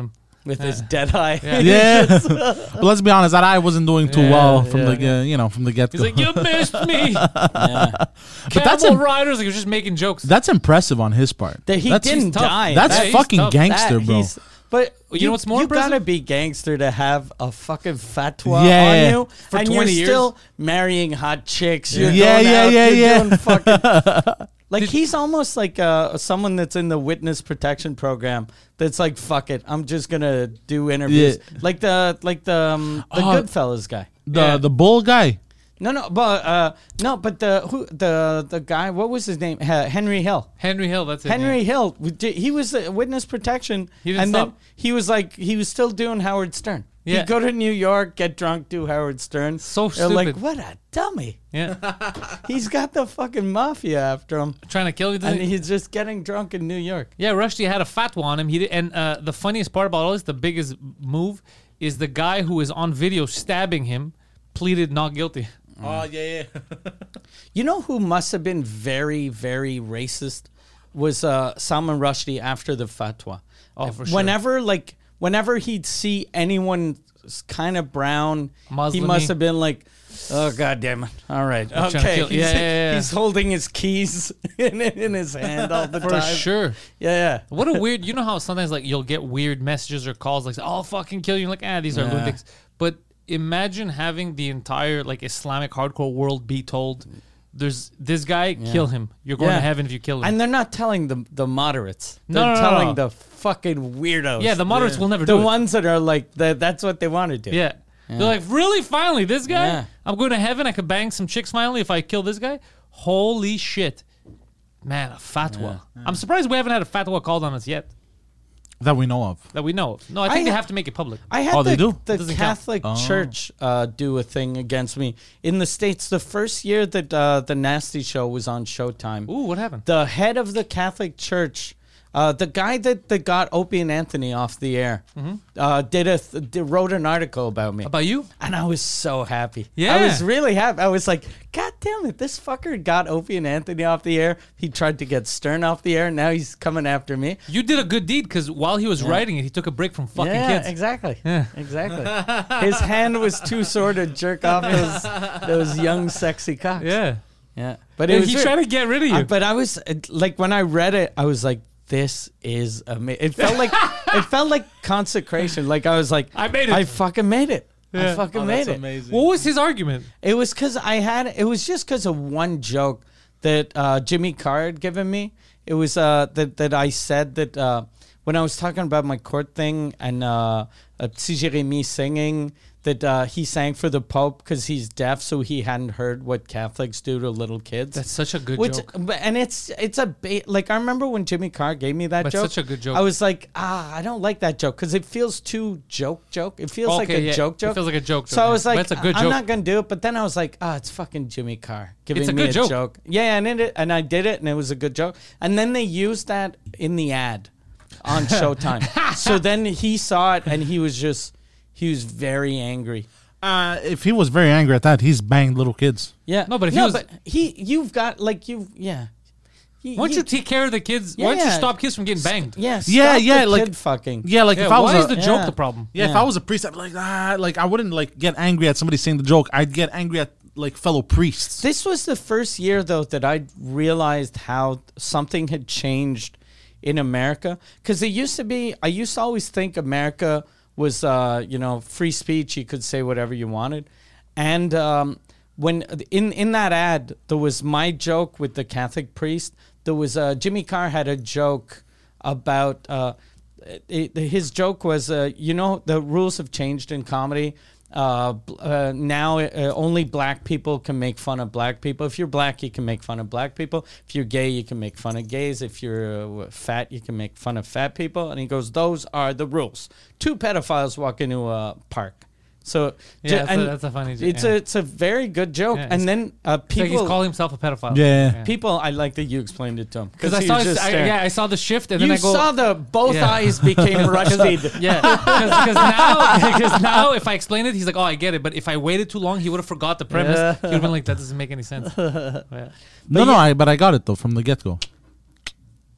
with his dead eye. Yeah. Yeah, but let's be honest, that eye wasn't doing too Yeah, well from yeah. the uh, you know from the get He's go. like, you missed me. Yeah. But that's that's im- riders. Like, he was just making jokes. That's impressive on his part. That he that's, didn't tough. die. That's Yeah, he's fucking tough. gangster, That bro. he's- But You know what's more You gotta impressive? be gangster to have a fucking fatwa Yeah. on you, For and twenty you're years. still marrying hot chicks. You're Yeah, going yeah, out, yeah, you're yeah. doing fucking. Like he's almost like uh, someone that's in the witness protection program. That's like, fuck it, I'm just gonna do interviews. Yeah. Like the like the um, the Oh. Goodfellas guy. the Yeah. the bull guy. No, no, but uh, no, but the who the the guy. What was his name? Uh, Henry Hill. Henry Hill. That's it. Henry yeah. Hill, we did- he was a witness protection, He didn't and stop. then he was like, he was still doing Howard Stern. Yeah. He'd go to New York, get drunk, do Howard Stern. So They're like, stupid. what a dummy. Yeah. He's got the fucking mafia after him, Trying to kill you. and he's just getting drunk in New York. Yeah, Rushdie had a fatwa on him. He did, and uh, the funniest part about all this, the biggest move, is the guy who is on video stabbing him pleaded not guilty. Oh yeah, yeah. You know who must have been very, very racist was uh, Salman Rushdie after the fatwa. Oh, for sure. Whenever, like, whenever he'd see anyone kind of brown, he Muslim-y. must have been like, "Oh God damn it! All right, trying to okay." kill- He's, yeah, yeah, yeah. he's holding his keys in, in his hand all the For time. sure. Yeah, yeah. What a weird, you know how sometimes like you'll get weird messages or calls like, I'll fucking kill you. You're like, ah, these are Yeah. lunatics. But imagine having the entire like Islamic hardcore world be told, there's this guy, kill him. You're going Yeah. to heaven if you kill him. And they're not telling the the moderates. No, They're no, no, telling no. the fucking weirdos. yeah, the moderates will never the do it. ones that are like that. That's what they want to do. Yeah. They're like, really? Finally, this guy? Yeah. I'm going to heaven. I could bang some chicks finally if I kill this guy? Holy shit. Man, a fatwa. I'm surprised we haven't had a fatwa called on us yet That we know of. that we know of. No, I think I they ha- have to make it public. I had Oh, the, they do? the Doesn't count. Catholic Oh. Church uh, do a thing against me in the States. The first year that uh, the Nasty Show was on Showtime, Ooh, what happened? the head of the Catholic Church, uh, the guy that, that got Opie and Anthony off the air, uh, did a th- did, wrote an article about me. About you? And I was so happy. Yeah. I was really happy. I was like, God damn it, this fucker got Opie and Anthony off the air. He tried to get Stern off the air. Now he's coming after me. You did a good deed because while he was writing it, he took a break from fucking yeah, kids. exactly. Yeah. Exactly. His hand was too sore to jerk off those those young, sexy cocks. Yeah. Yeah. But it And was he weird. tried to get rid of you. Uh, but I was uh, like, when I read it, I was like, this is amazing. It felt like it felt like consecration. Like I was like, I made it. I fucking made it. Yeah. I fucking Oh, made that's it. amazing. what was his argument? It was because I had. It was just because of one joke that uh, Jimmy Carr had given me. It was uh, that that I said that uh, when I was talking about my court thing and uh, uh, Si Jérémy singing that uh, he sang for the Pope because he's deaf, so he hadn't heard what Catholics do to little kids. That's such a good Which, joke. but- and it's it's a ba- like I remember when Jimmy Carr gave me that But joke. such a good joke. I was like, ah, I don't like that joke because it feels too joke joke. It feels like Okay, a yeah. joke It joke. feels like a joke So joke, I yeah. was like, But it's a good I'm joke. not gonna do it. But then I was like, ah, it's fucking Jimmy Carr giving It's a me good a joke. joke. Yeah, and it and I did it, and it was a good joke. And then they used that in the ad on Showtime. So then he saw it, and he was just he was very angry. Uh, if he was very angry at that, he's banged little kids. Yeah, No, but if he no, was- but he, you've got like you, yeah. He- Why don't he- you take care of the kids? Why don't you Yeah. stop kids from getting banged? Yeah, Yeah, stop yeah, the like- kid fucking. Yeah, like Yeah, if I was why a, is the joke yeah. the problem? yeah, if Yeah. I was a priest, I'd be like, ah, like I wouldn't like get angry at somebody saying the joke. I'd get angry at like fellow priests. This was the first year, though, that I realized how something had changed in America. Because it used to be, I used to always think America was, uh, you know, free speech. You could say whatever you wanted. And um, when in, in that ad, there was my joke with the Catholic priest. There was uh, Jimmy Carr had a joke about, uh, it, his joke was, uh, you know, the rules have changed in comedy. Uh, bl- uh, now uh, only black people can make fun of black people. If you're black, you can make fun of black people. If you're gay, you can make fun of gays. If you're uh, fat, you can make fun of fat people. And he goes, those are the rules. Two pedophiles walk into a park. So Yeah, ju- that's a- and that's a funny joke, It's yeah. a it's a very good joke. Yeah, and it's- then uh, It's like he's people calling himself a pedophile. Yeah. people I like that you explained it to him Because I he saw, was his, just I, staring. yeah, I saw the shift, and You then I go, saw the both Yeah. eyes became rusted. yeah, because now, because now, if I explain it, he's like, oh, I get it. But if I waited too long, he would have forgot the premise. Yeah. He would have been like, that doesn't make any sense. Yeah. no, no, I but I got it though from the get go.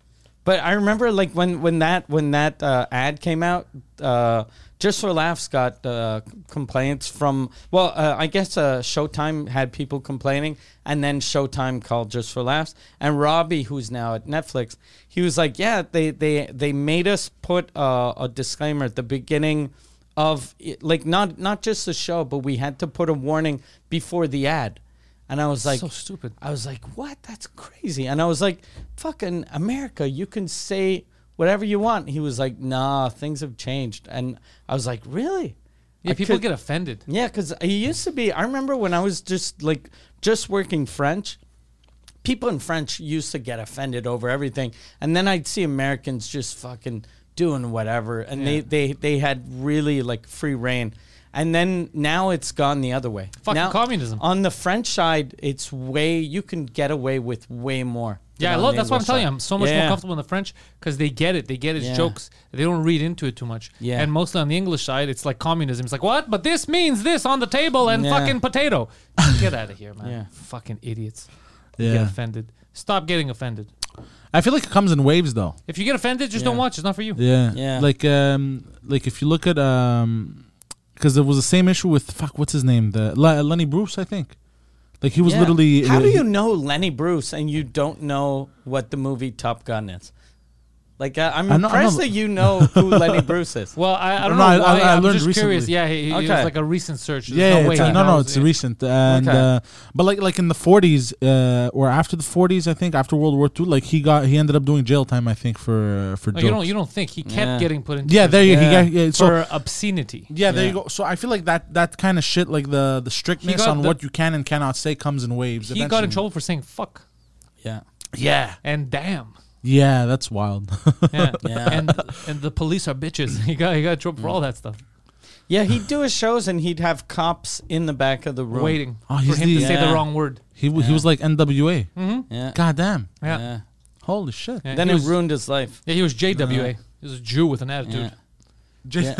But I remember like when when that when that uh, ad came out, uh, Just for Laughs got uh, complaints from. Well, uh, I guess uh, Showtime had people complaining, and then Showtime called Just for Laughs. And Robbie, who's now at Netflix, he was like, "Yeah, they they they made us put uh, a disclaimer at the beginning of it, like not not just the show, but we had to put a warning before the ad." And I was like, so stupid. I was like, what? That's crazy. And I was like, fucking America, you can say whatever you want. He was like, nah, things have changed. And I was like, really? Yeah, I people could- get offended. Yeah, because he used to be, I remember when I was just like, just working French, people in French used to get offended over everything. And then I'd see Americans just fucking doing whatever. And Yeah. they, they, they had really like free reign. And then now it's gone the other way. Fucking now, communism. On the French side, it's way, you can get away with way more. Yeah, I than on love. the That's what I'm English telling you. side. I'm so much Yeah. more comfortable in the French because they get it. They get his Yeah. jokes. They don't read into it too much. Yeah. And mostly on the English side, it's like communism. It's like what? But this means this on the table and Yeah. fucking potato. Get out of here, man. Yeah. Fucking idiots. Get Yeah. offended. Stop getting offended. I feel like it comes in waves though. If you get offended, just Yeah. don't watch. It's not for you. Yeah. Yeah. Like um like if you look at um because there was the same issue with fuck what's his name the Le- Lenny Bruce I think. Like he was Yeah. literally. How uh, do he- you know Lenny Bruce and you don't know what the movie Top Gun is? Like uh, I'm I know- I impressed know- that you know who Lenny Bruce is. Well, I, I don't No, know I- why. I- I I'm learned just curious. recently. Yeah, he, he, it was Okay. like a recent search. There's Yeah, no way it's, he no, no, knows. it's Yeah. recent, and Okay. uh, but like like in the forties uh, or after the forties, I think after World War Two, like he got he ended up doing jail time, I think for uh, for No, jokes. you don't. You don't think he kept Yeah. getting put into yeah, there you Yeah. he got yeah, so for obscenity. yeah, there Yeah. you go. So I feel like that that kind of shit, like the the strictness got on the- what you can and cannot say, comes in waves. He got in eventually. trouble for saying fuck Yeah. Yeah, and damn. yeah, that's wild. Yeah. Yeah. And and the police are bitches. He got he got in trouble for all that stuff. Yeah, he'd do his shows and he'd have cops in the back of the room. Waiting Oh, for he's him the- to say Yeah. the wrong word. he w he was like N W A. Yeah. God damn, Yeah. Yeah. holy shit. Yeah, Then he it was, ruined his life. Yeah, he was J W A. He was a Jew with an attitude. Yeah.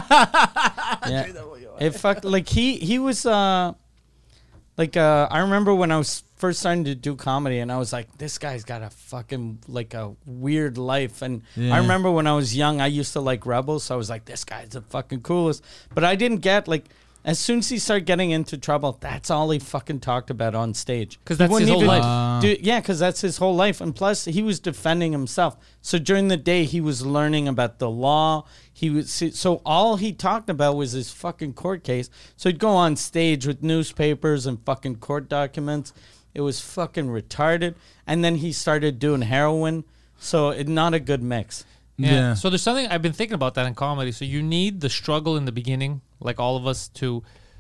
Yeah. It fucked like he he was uh like uh I remember when I was first starting to do comedy and I was like, this guy's got a fucking like a weird life. And Yeah. I remember when I was young I used to like Rebels, so I was like, this guy's the fucking coolest. But I didn't get like as soon as he started getting into trouble, that's all he fucking talked about on stage. 'Cause He that's wouldn't his whole even life. Ah. do- yeah, because that's his whole life. And plus, he was defending himself. So during the day, he was learning about the law. He was so all he talked about was his fucking court case. So he'd go on stage with newspapers and fucking court documents. It was fucking retarded. And then he started doing heroin. So it not a good mix. Yeah. Yeah. So there's something I've been thinking about that in comedy. So you need the struggle in the beginning, like all of us, to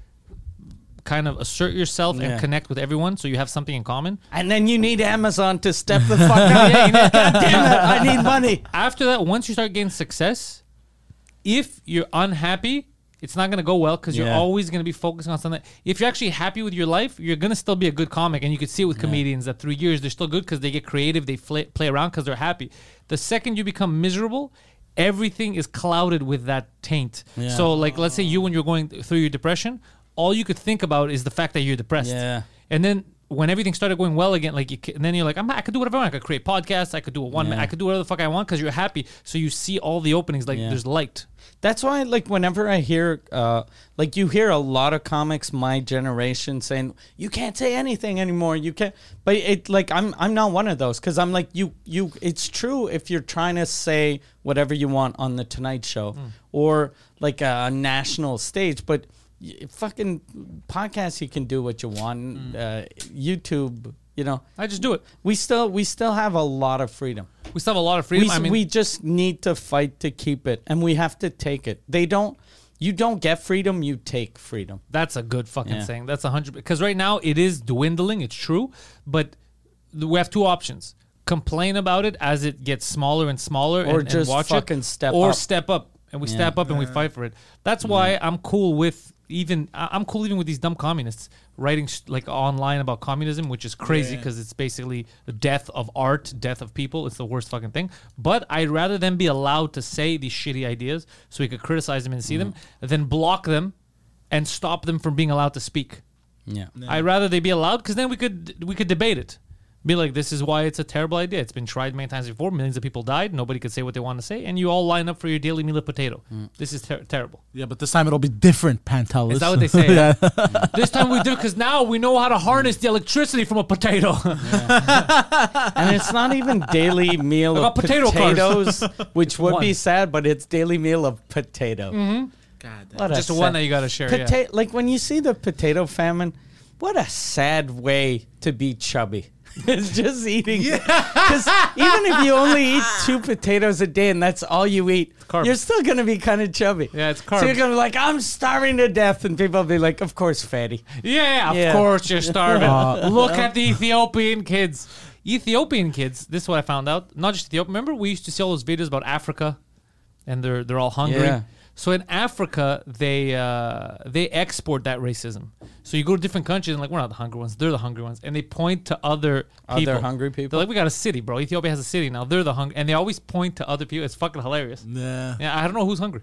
kind of assert yourself Yeah. and connect with everyone, so you have something in common. And then you need Amazon to step the fuck up. Yeah, you need, God damn it, I need money. After that, once you start getting success, if you're unhappy, it's not going to go well because you're Yeah. always going to be focusing on something. If you're actually happy with your life, you're going to still be a good comic. And you can see it with comedians that through years, they're still good because they get creative. They fl- play around because they're happy. The second you become miserable, everything is clouded with that taint. Yeah. So, like, let's say you, when you're going through your depression, all you could think about is the fact that you're depressed. Yeah. And then when everything started going well again, like, you, ca- and then you're like, I'm, I could do whatever I want. I could create podcasts. I could do a one man. Yeah. I could do whatever the fuck I want because you're happy. So you see all the openings. Like, Yeah. there's light. That's why, like, whenever I hear, uh, like, you hear a lot of comics my generation saying, you can't say anything anymore. You can't. But it, like, I'm I'm not one of those because I'm like, you, you, it's true if you're trying to say whatever you want on The Tonight Show or, like, a national stage. But y- fucking podcasts, you can do what you want. Uh, YouTube, you know. I just do it. We still we still have a lot of freedom. We still have a lot of freedom. We, I mean, we just need to fight to keep it, and we have to take it. They don't. You don't get freedom. You take freedom. that's a good fucking Yeah. saying. That's a hundred. Because right now it is dwindling. It's true, but th- we have two options: complain about it as it gets smaller and smaller, Or and, just and watch fucking it, step or up. step up, and we Yeah. step up and we fight for it. That's why I'm cool with even. I- I'm cool even with these dumb communists writing sh- like online about communism, which is crazy because it's basically the death of art, death of people. It's the worst fucking thing. But I'd rather them be allowed to say these shitty ideas so we could criticize them and see them, than block them and stop them from being allowed to speak. Yeah. I'd rather they be allowed because then we could we could debate it. Be like, this is why it's a terrible idea. It's been tried many times before. Millions of people died. Nobody could say what they want to say. And you all line up for your daily meal of potato. Mm. This is ter- terrible. Yeah, but this time it'll be different, Pantelis. Is that what they say? Yeah. This time we do because now we know how to harness the electricity from a potato. And it's not even daily meal I of got potato cars. potatoes, which would be One. sad, but it's daily meal of potato. Mm-hmm. God damn. What a Just the sad- one that you got to share. yeah. Pota- Like when you see the potato famine, what a sad way to be chubby. It's just eating. Because even if you only eat two potatoes a day and that's all you eat, carbs. you're still going to be kind of chubby. Yeah, it's So you're carbs. going to be like, I'm starving to death. And people will be like, of course, fatty. Yeah, of Yeah. course you're starving. Uh, Look at the Ethiopian kids. Ethiopian kids, this is what I found out. Not just Ethiopia. Remember we used to see all those videos about Africa and they're they're all hungry. Yeah. So in Africa, they uh, they export that racism. So you go to different countries and like, we're not the hungry ones, they're the hungry ones. And they point to other people. Other hungry people? They're like, we got a city, bro. Ethiopia has a city now. They're the hungry. And they always point to other people. It's fucking hilarious. Yeah. Yeah, I don't know who's hungry.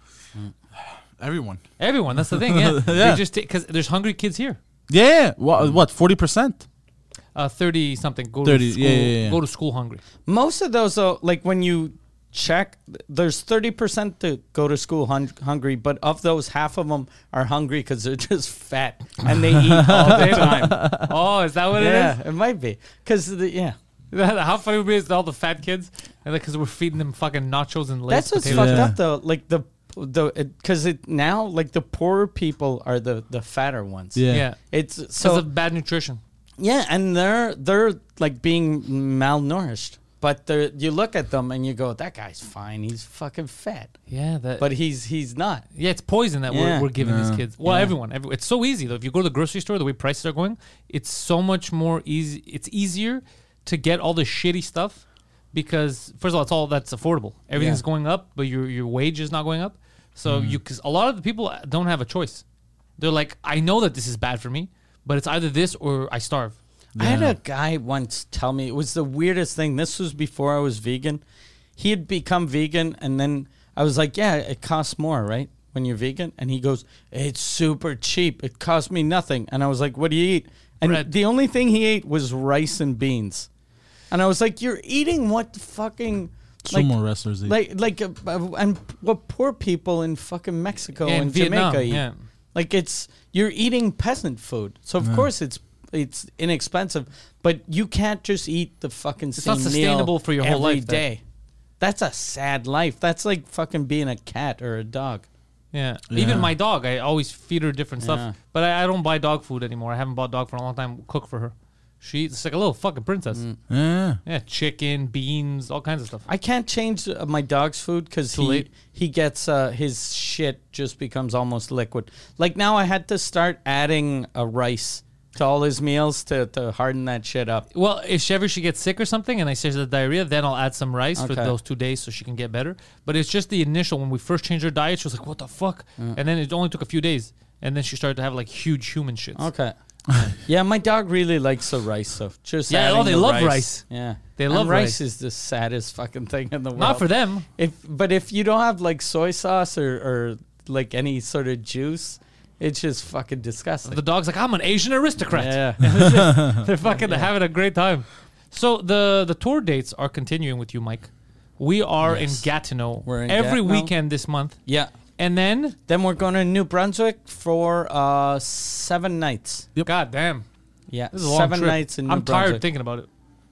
Everyone. Everyone, that's the thing, yeah. Yeah. They just because there's hungry kids here. Yeah. What? What? Forty percent. Uh, thirty something go thirty, to school. yeah, yeah, yeah. Go to school hungry. Most of those, though, like when you check, there's thirty percent to go to school hun- hungry, but of those, half of them are hungry because they're just fat and they eat all the time. Oh, is that what it is? Yeah, it might be. Because, yeah. How funny would it be is all the fat kids, and because we're feeding them fucking nachos and Lay's That's what's potatoes. fucked Yeah. up, though. Like, the, the, because it, now, like, the poorer people are the, the fatter ones. Yeah. Yeah, It's because so, of bad nutrition. yeah, and they're, they're like being malnourished. But they're- you look at them and you go, that guy's fine. He's fucking fat. Yeah, that. But he's he's not. yeah, it's poison that Yeah. we're, we're giving these Yeah. kids. Well, Yeah. everyone, every, it's so easy though. If you go to the grocery store, the way prices are going, it's so much more easy. It's easier to get all the shitty stuff because first of all, it's all that's affordable. Everything's Yeah. going up, but your your wage is not going up. So you, because a lot of the people don't have a choice. They're like, I know that this is bad for me, but it's either this or I starve. I had a guy once tell me, it was the weirdest thing. This was before I was vegan. He had become vegan, and then I was like, yeah, it costs more, right, when you're vegan? And he goes, it's super cheap. It cost me nothing. And I was like, what do you eat? And Bread. the only thing he ate was rice and beans. And I was like, you're eating what the fucking... Sumo wrestlers eat. Like, like, uh, uh, and what poor people in fucking Mexico Yeah, in and Vietnam, Jamaica eat. yeah. Like, it's, you're eating peasant food. So, of course, it's it's inexpensive, but you can't just eat the fucking It's same not sustainable meal for your whole every life, that- day. That's a sad life. That's like fucking being a cat or a dog. Yeah. Yeah. Even my dog, I always feed her different Yeah. stuff. But I, I don't buy dog food anymore. I haven't bought dog for a long time. Cook for her. She eats like a little fucking princess. Mm. yeah. Yeah, chicken, beans, all kinds of stuff. I can't change uh, my dog's food because Too he late. he gets uh, his shit just becomes almost liquid. Like now, I had to start adding a rice to all his meals to, to harden that shit up. Well, if she ever she gets sick or something and I say she has diarrhea, then I'll add some rice for Okay. those two days so she can get better. But it's just the initial, when we first changed her diet, she was like, what the fuck? Mm. And then it only took a few days. And then she started to have like huge human shits. Okay. Yeah, my dog really likes the rice, so just Yeah, adding oh, they the love rice. Yeah, They And love rice. rice. Is the saddest fucking thing in the world. Not for them. If but if you don't have like soy sauce or, or like any sort of juice, it's just fucking disgusting. The dog's like, I'm an Asian aristocrat. Yeah. They're fucking having a great time. So the the tour dates are continuing with you, Mike. We are Yes. in Gatineau We're in every Gatineau. weekend this month. Yeah. And then, Then we're going to New Brunswick for uh, seven nights. God damn. Yeah, This is a long seven trip. nights in New I'm Brunswick. tired thinking about it.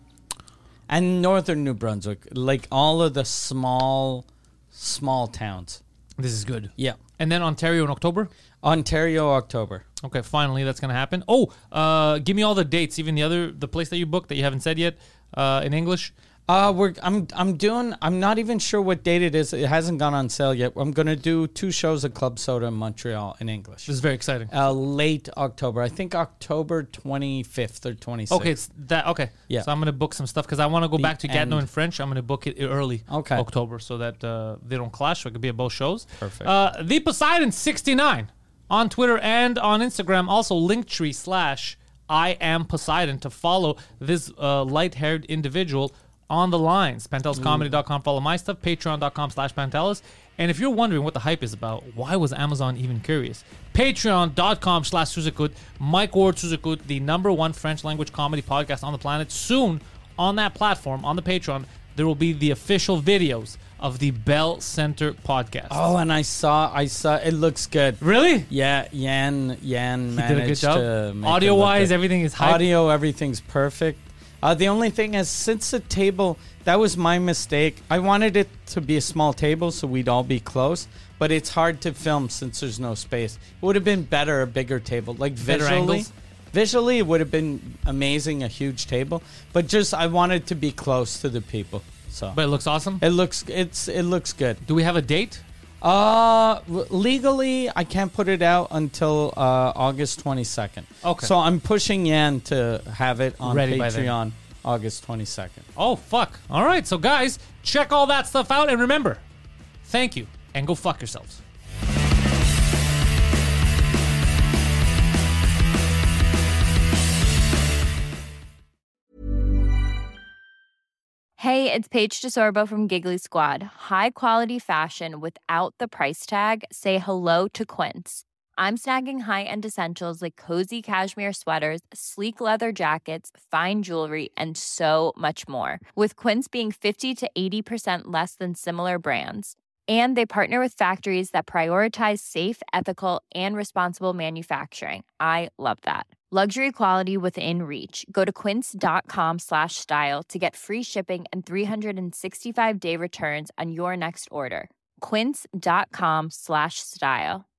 And northern New Brunswick, like all of the small, small towns. This is good. Yeah. And then Ontario in October. Ontario, October. Okay, finally that's gonna happen. Oh, uh, give me all the dates, even the other the place that you booked that you haven't said yet, uh, in English. Uh, we're I'm I'm doing. I'm not even sure what date it is. It hasn't gone on sale yet. I'm gonna do two shows at Club Soda in Montreal in English. This is very exciting. Uh, late October. I think October twenty-fifth or twenty-sixth. Okay, it's that. Okay, Yeah. So I'm gonna book some stuff because I want to go The back to Gatineau end. in French. I'm gonna book it early. Okay. October, so that uh, they don't clash. So it could be at both shows. Perfect. Uh, the Poseidon sixty-nine on Twitter and on Instagram. Also Linktree slash I am Poseidon to follow this uh, light-haired individual on the lines. Pantelis Comedy dot com. Follow my stuff. Patreon dot com slash Pantelis. And if you're wondering what the hype is about, why was Amazon even curious? Patreon dot com slash Suzekut. Mike Ward Suzekut, the number one French language comedy podcast on the planet. Soon on that platform, on the Patreon, there will be the official videos of the Bell Center podcast. Oh, and I saw, I saw, it looks good. Really? Yeah, Yan, Yan He managed did a good job. to make Audio it look wise, good. everything is hype. Audio, everything's perfect. Uh, the only thing is, since the table, that was my mistake. I wanted it to be a small table so we'd all be close, but it's hard to film since there's no space. It would have been better a bigger table, like Better visually. angles? Visually, it would have been amazing, a huge table, but just I wanted to be close to the people. So, But it looks awesome. it looks it's it looks good. Do we have a date? Uh, w- legally, I can't put it out until uh, August twenty-second. Okay. So I'm pushing Yan to have it on Ready by then. Patreon August twenty-second. Oh, fuck. All right. So, guys, check all that stuff out. And remember, thank you. And go fuck yourselves. Hey, it's Paige DeSorbo from Giggly Squad. High quality fashion without the price tag. Say hello to Quince. I'm snagging high-end essentials like cozy cashmere sweaters, sleek leather jackets, fine jewelry, and so much more. With Quince being fifty to eighty percent less than similar brands. And they partner with factories that prioritize safe, ethical, and responsible manufacturing. I love that. Luxury quality within reach. Go to quince.com slash style to get free shipping and three sixty-five day returns on your next order. Quince.com slash style.